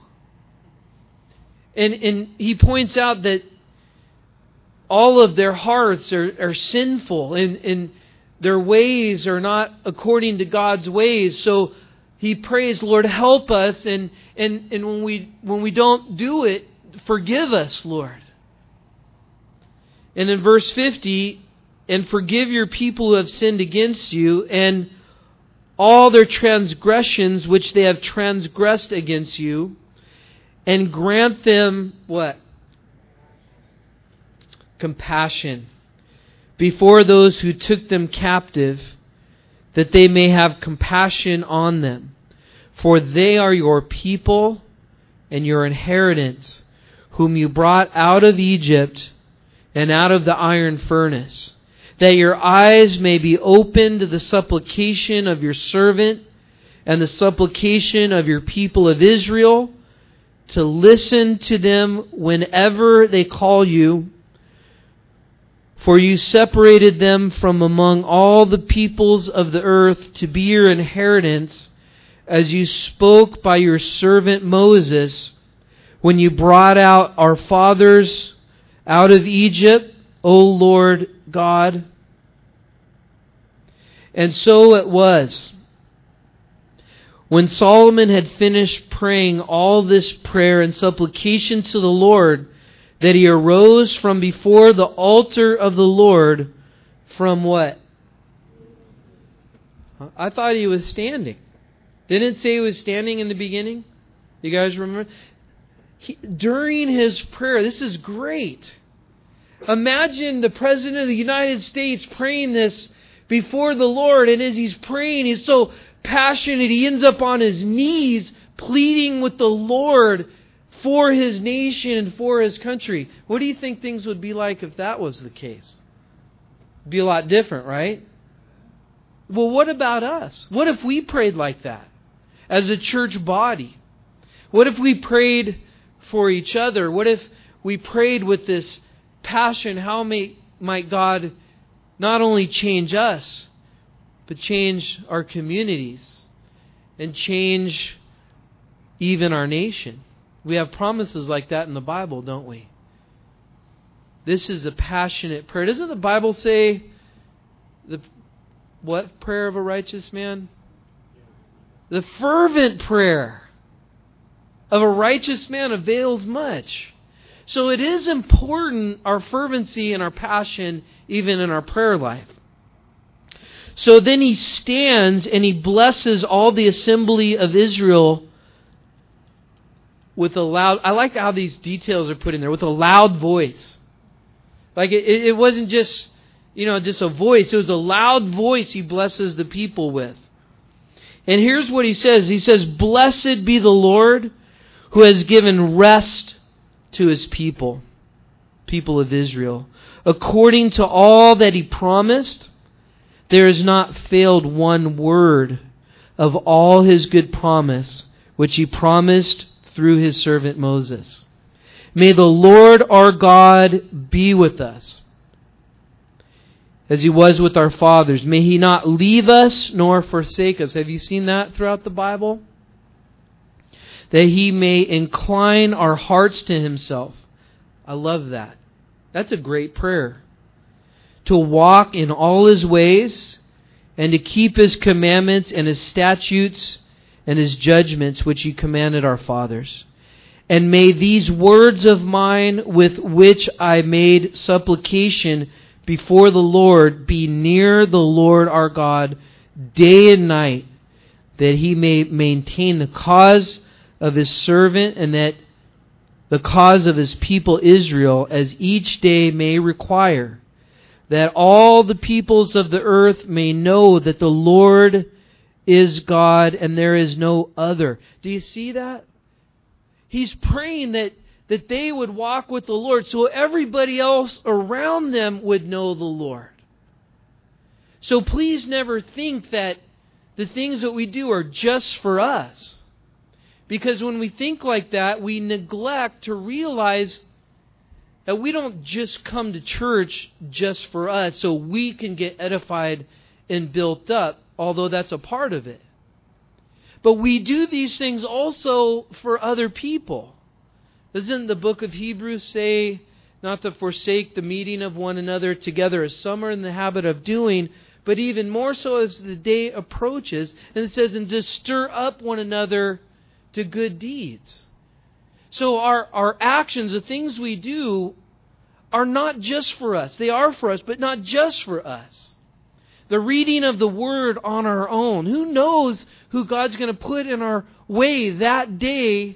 And he points out that all of their hearts are sinful and their ways are not according to God's ways. So he prays, Lord, help us, and when we don't do it, forgive us, Lord. And in verse 50, and forgive your people who have sinned against you, and all their transgressions which they have transgressed against you, and grant them what? Compassion before those who took them captive, that they may have compassion on them. For they are your people and your inheritance, whom you brought out of Egypt and out of the iron furnace, that your eyes may be opened to the supplication of your servant and the supplication of your people of Israel, to listen to them whenever they call you. For you separated them from among all the peoples of the earth to be your inheritance, as you spoke by your servant Moses, when you brought out our fathers out of Egypt, O Lord God. And so it was, when Solomon had finished praying all this prayer and supplication to the Lord, that he arose from before the altar of the Lord from what? I thought he was standing. Didn't it say he was standing in the beginning? You guys remember? During his prayer, this is great. Imagine the President of the United States praying this before the Lord, and as he's praying, he's so passionate, he ends up on his knees pleading with the Lord for his nation and for his country. What do you think things would be like if that was the case? It'd be a lot different, right? Well, what about us? What if we prayed like that as a church body? What if we prayed for each other? What if we prayed with this passion? How might God not only change us, but change our communities and change even our nation? We have promises like that in the Bible, don't we? This is a passionate prayer. Doesn't the Bible say what prayer of a righteous man? The fervent prayer of a righteous man avails much. So it is important, our fervency and our passion, even in our prayer life. So then he stands and he blesses all the assembly of Israel with a loud, I like how these details are put in there, with a loud voice. Like it wasn't just, just a voice. It was a loud voice he blesses the people with. And here's what he says. He says, "Blessed be the Lord who has given rest to his people of Israel. According to all that he promised, there has not failed one word of all his good promise, which he promised through his servant Moses. May the Lord our God be with us, as he was with our fathers. May he not leave us nor forsake us." Have you seen that throughout the Bible? that He may incline our hearts to Himself. I love that. That's a great prayer. To walk in all His ways and to keep His commandments and His statutes and His judgments which He commanded our fathers. And may these words of mine with which I made supplication before the Lord be near the Lord our God day and night, that He may maintain the cause of His servant and that the cause of His people Israel as each day may require, that all the peoples of the earth may know that the Lord is God and there is no other. Do you see that? He's praying that they would walk with the Lord so everybody else around them would know the Lord. So please never think that the things that we do are just for us. Because when we think like that, we neglect to realize that we don't just come to church just for us so we can get edified and built up, although that's a part of it. But we do these things also for other people. Doesn't the book of Hebrews say not to forsake the meeting of one another together as some are in the habit of doing, but even more so as the day approaches? And it says, and to stir up one another to good deeds. So our actions, the things we do, are not just for us. They are for us, but not just for us. The reading of the Word on our own. Who knows who God's going to put in our way that day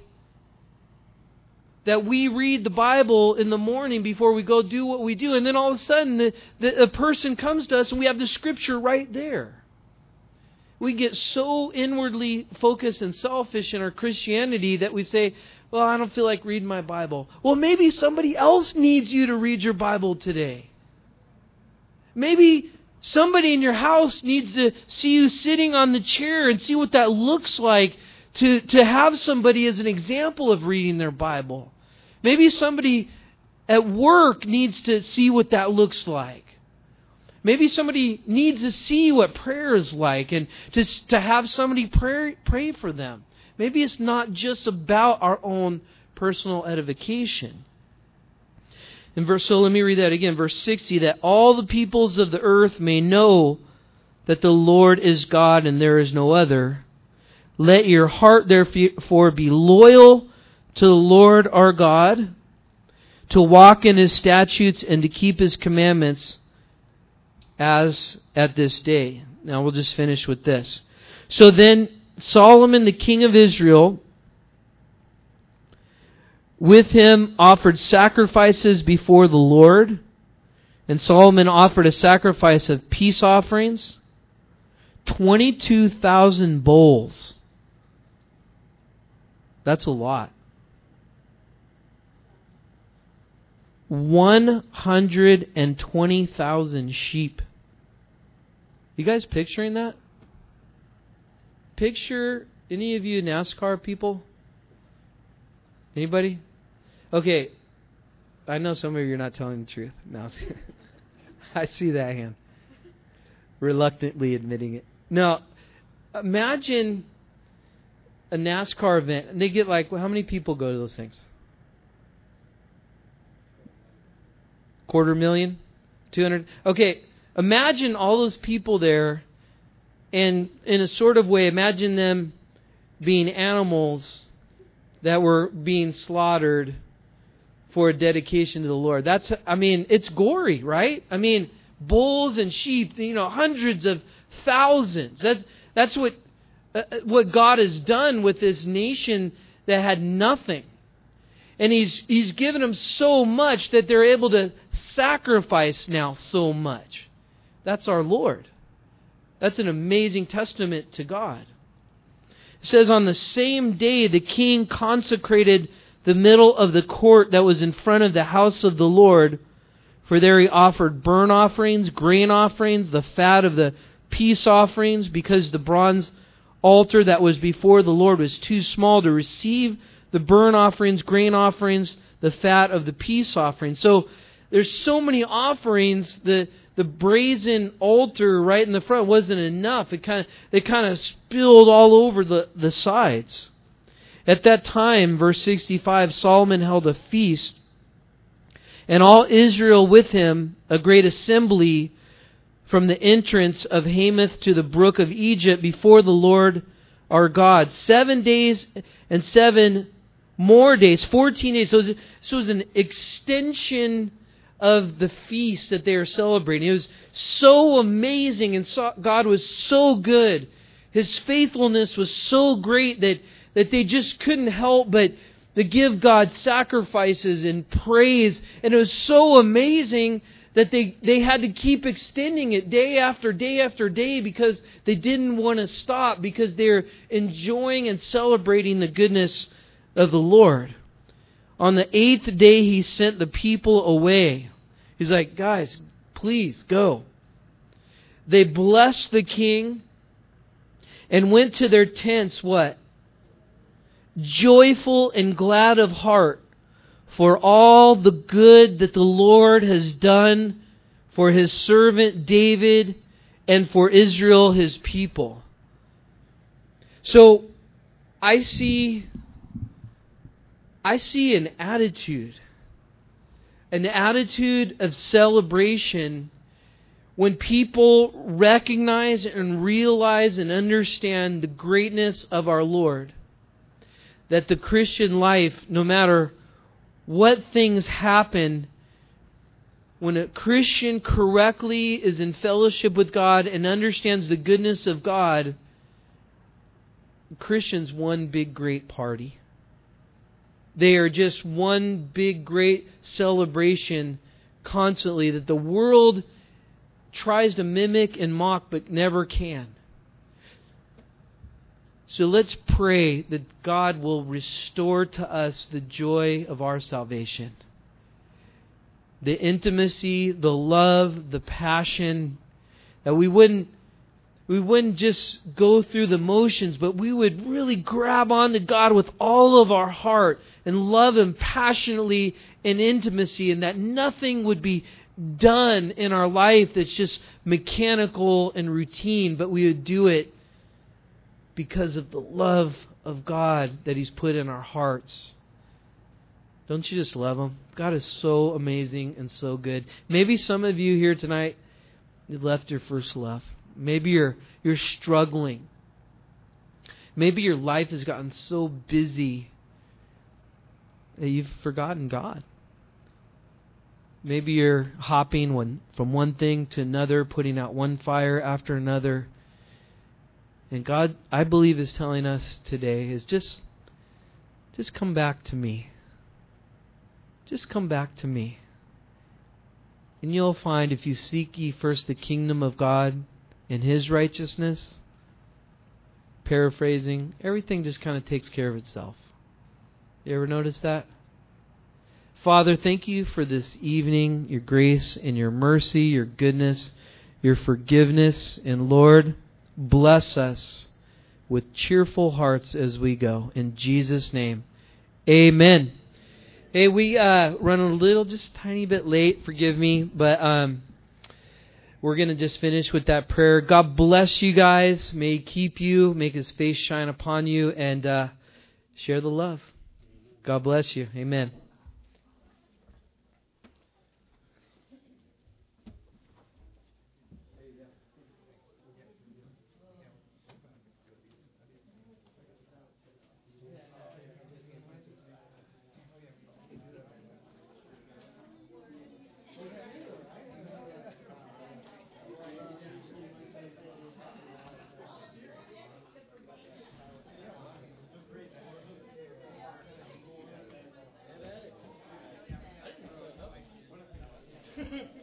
that we read the Bible in the morning before we go do what we do. And then all of a sudden, a person comes to us and we have the Scripture right there. We get so inwardly focused and selfish in our Christianity that we say, well, I don't feel like reading my Bible. Well, maybe somebody else needs you to read your Bible today. Maybe somebody in your house needs to see you sitting on the chair and see what that looks like to have somebody as an example of reading their Bible. Maybe somebody at work needs to see what that looks like. Maybe somebody needs to see what prayer is like and to have somebody pray for them. Maybe it's not just about our own personal edification. So let me read that again. Verse 60, that all the peoples of the earth may know that the Lord is God and there is no other. Let your heart therefore be loyal to the Lord our God, to walk in His statutes and to keep His commandments as at this day. Now we'll just finish with this. So then Solomon, the king of Israel, with him offered sacrifices before the Lord. And Solomon offered a sacrifice of peace offerings, 22,000 bulls. That's a lot. 120,000 sheep. You guys picturing that? Picture any of you NASCAR people? Anybody? Okay. I know some of you are not telling the truth. No. I see that hand. Reluctantly admitting it. Now, imagine a NASCAR event. And they get like, well, how many people go to those things? 250,000? 200? Okay. Imagine all those people there, and in a sort of way, imagine them being animals that were being slaughtered for a dedication to the Lord. It's gory, right? Bulls and sheep, hundreds of thousands. That's what God has done with this nation that had nothing. And He's given them so much that they're able to sacrifice now so much. That's our Lord. That's an amazing testament to God. It says, on the same day the king consecrated the middle of the court that was in front of the house of the Lord, for there he offered burnt offerings, grain offerings, the fat of the peace offerings, because the bronze altar that was before the Lord was too small to receive the burnt offerings, grain offerings, the fat of the peace offerings. So there's so many offerings. The brazen altar right in the front wasn't enough. It kind of spilled all over the sides. At that time, verse 65, Solomon held a feast, and all Israel with him, a great assembly, from the entrance of Hamath to the brook of Egypt before the Lord our God. 7 days and 7 more days, 14 days. So it was an extension of the feast that they are celebrating. It was so amazing, and God was so good. His faithfulness was so great that they just couldn't help but to give God sacrifices and praise. And it was so amazing that they had to keep extending it day after day after day because they didn't want to stop, because they're enjoying and celebrating the goodness of the Lord. On the 8th day, He sent the people away. He's like, guys, please go. They blessed the king and went to their tents, what? Joyful and glad of heart, for all the good that the Lord has done for His servant David and for Israel, His people. So I see an attitude of celebration when people recognize and realize and understand the greatness of our Lord. That the Christian life, no matter what things happen, when a Christian correctly is in fellowship with God and understands the goodness of God, Christians one big great party. They are just one big great celebration constantly that the world tries to mimic and mock but never can. So let's pray that God will restore to us the joy of our salvation. The intimacy, the love, the passion, that we wouldn't just go through the motions, but we would really grab onto God with all of our heart and love Him passionately in intimacy, and that nothing would be done in our life that's just mechanical and routine, but we would do it because of the love of God that He's put in our hearts. Don't you just love Him? God is so amazing and so good. Maybe some of you here tonight, you left your first love. Maybe you're struggling. Maybe your life has gotten so busy that you've forgotten God. Maybe you're hopping from one thing to another, putting out one fire after another. And God, I believe, is telling us today is just come back to me. Just come back to me. And you'll find, if you seek ye first the kingdom of God and His righteousness, paraphrasing, everything just kind of takes care of itself. You ever notice that? Father, thank You for this evening, Your grace and Your mercy, Your goodness, Your forgiveness. And Lord, bless us with cheerful hearts as we go. In Jesus' name, amen. Hey, we run a little, just tiny bit late, forgive me, but we're going to just finish with that prayer. God bless you guys. May He keep you, make His face shine upon you, and share the love. God bless you. Amen. I didn't know.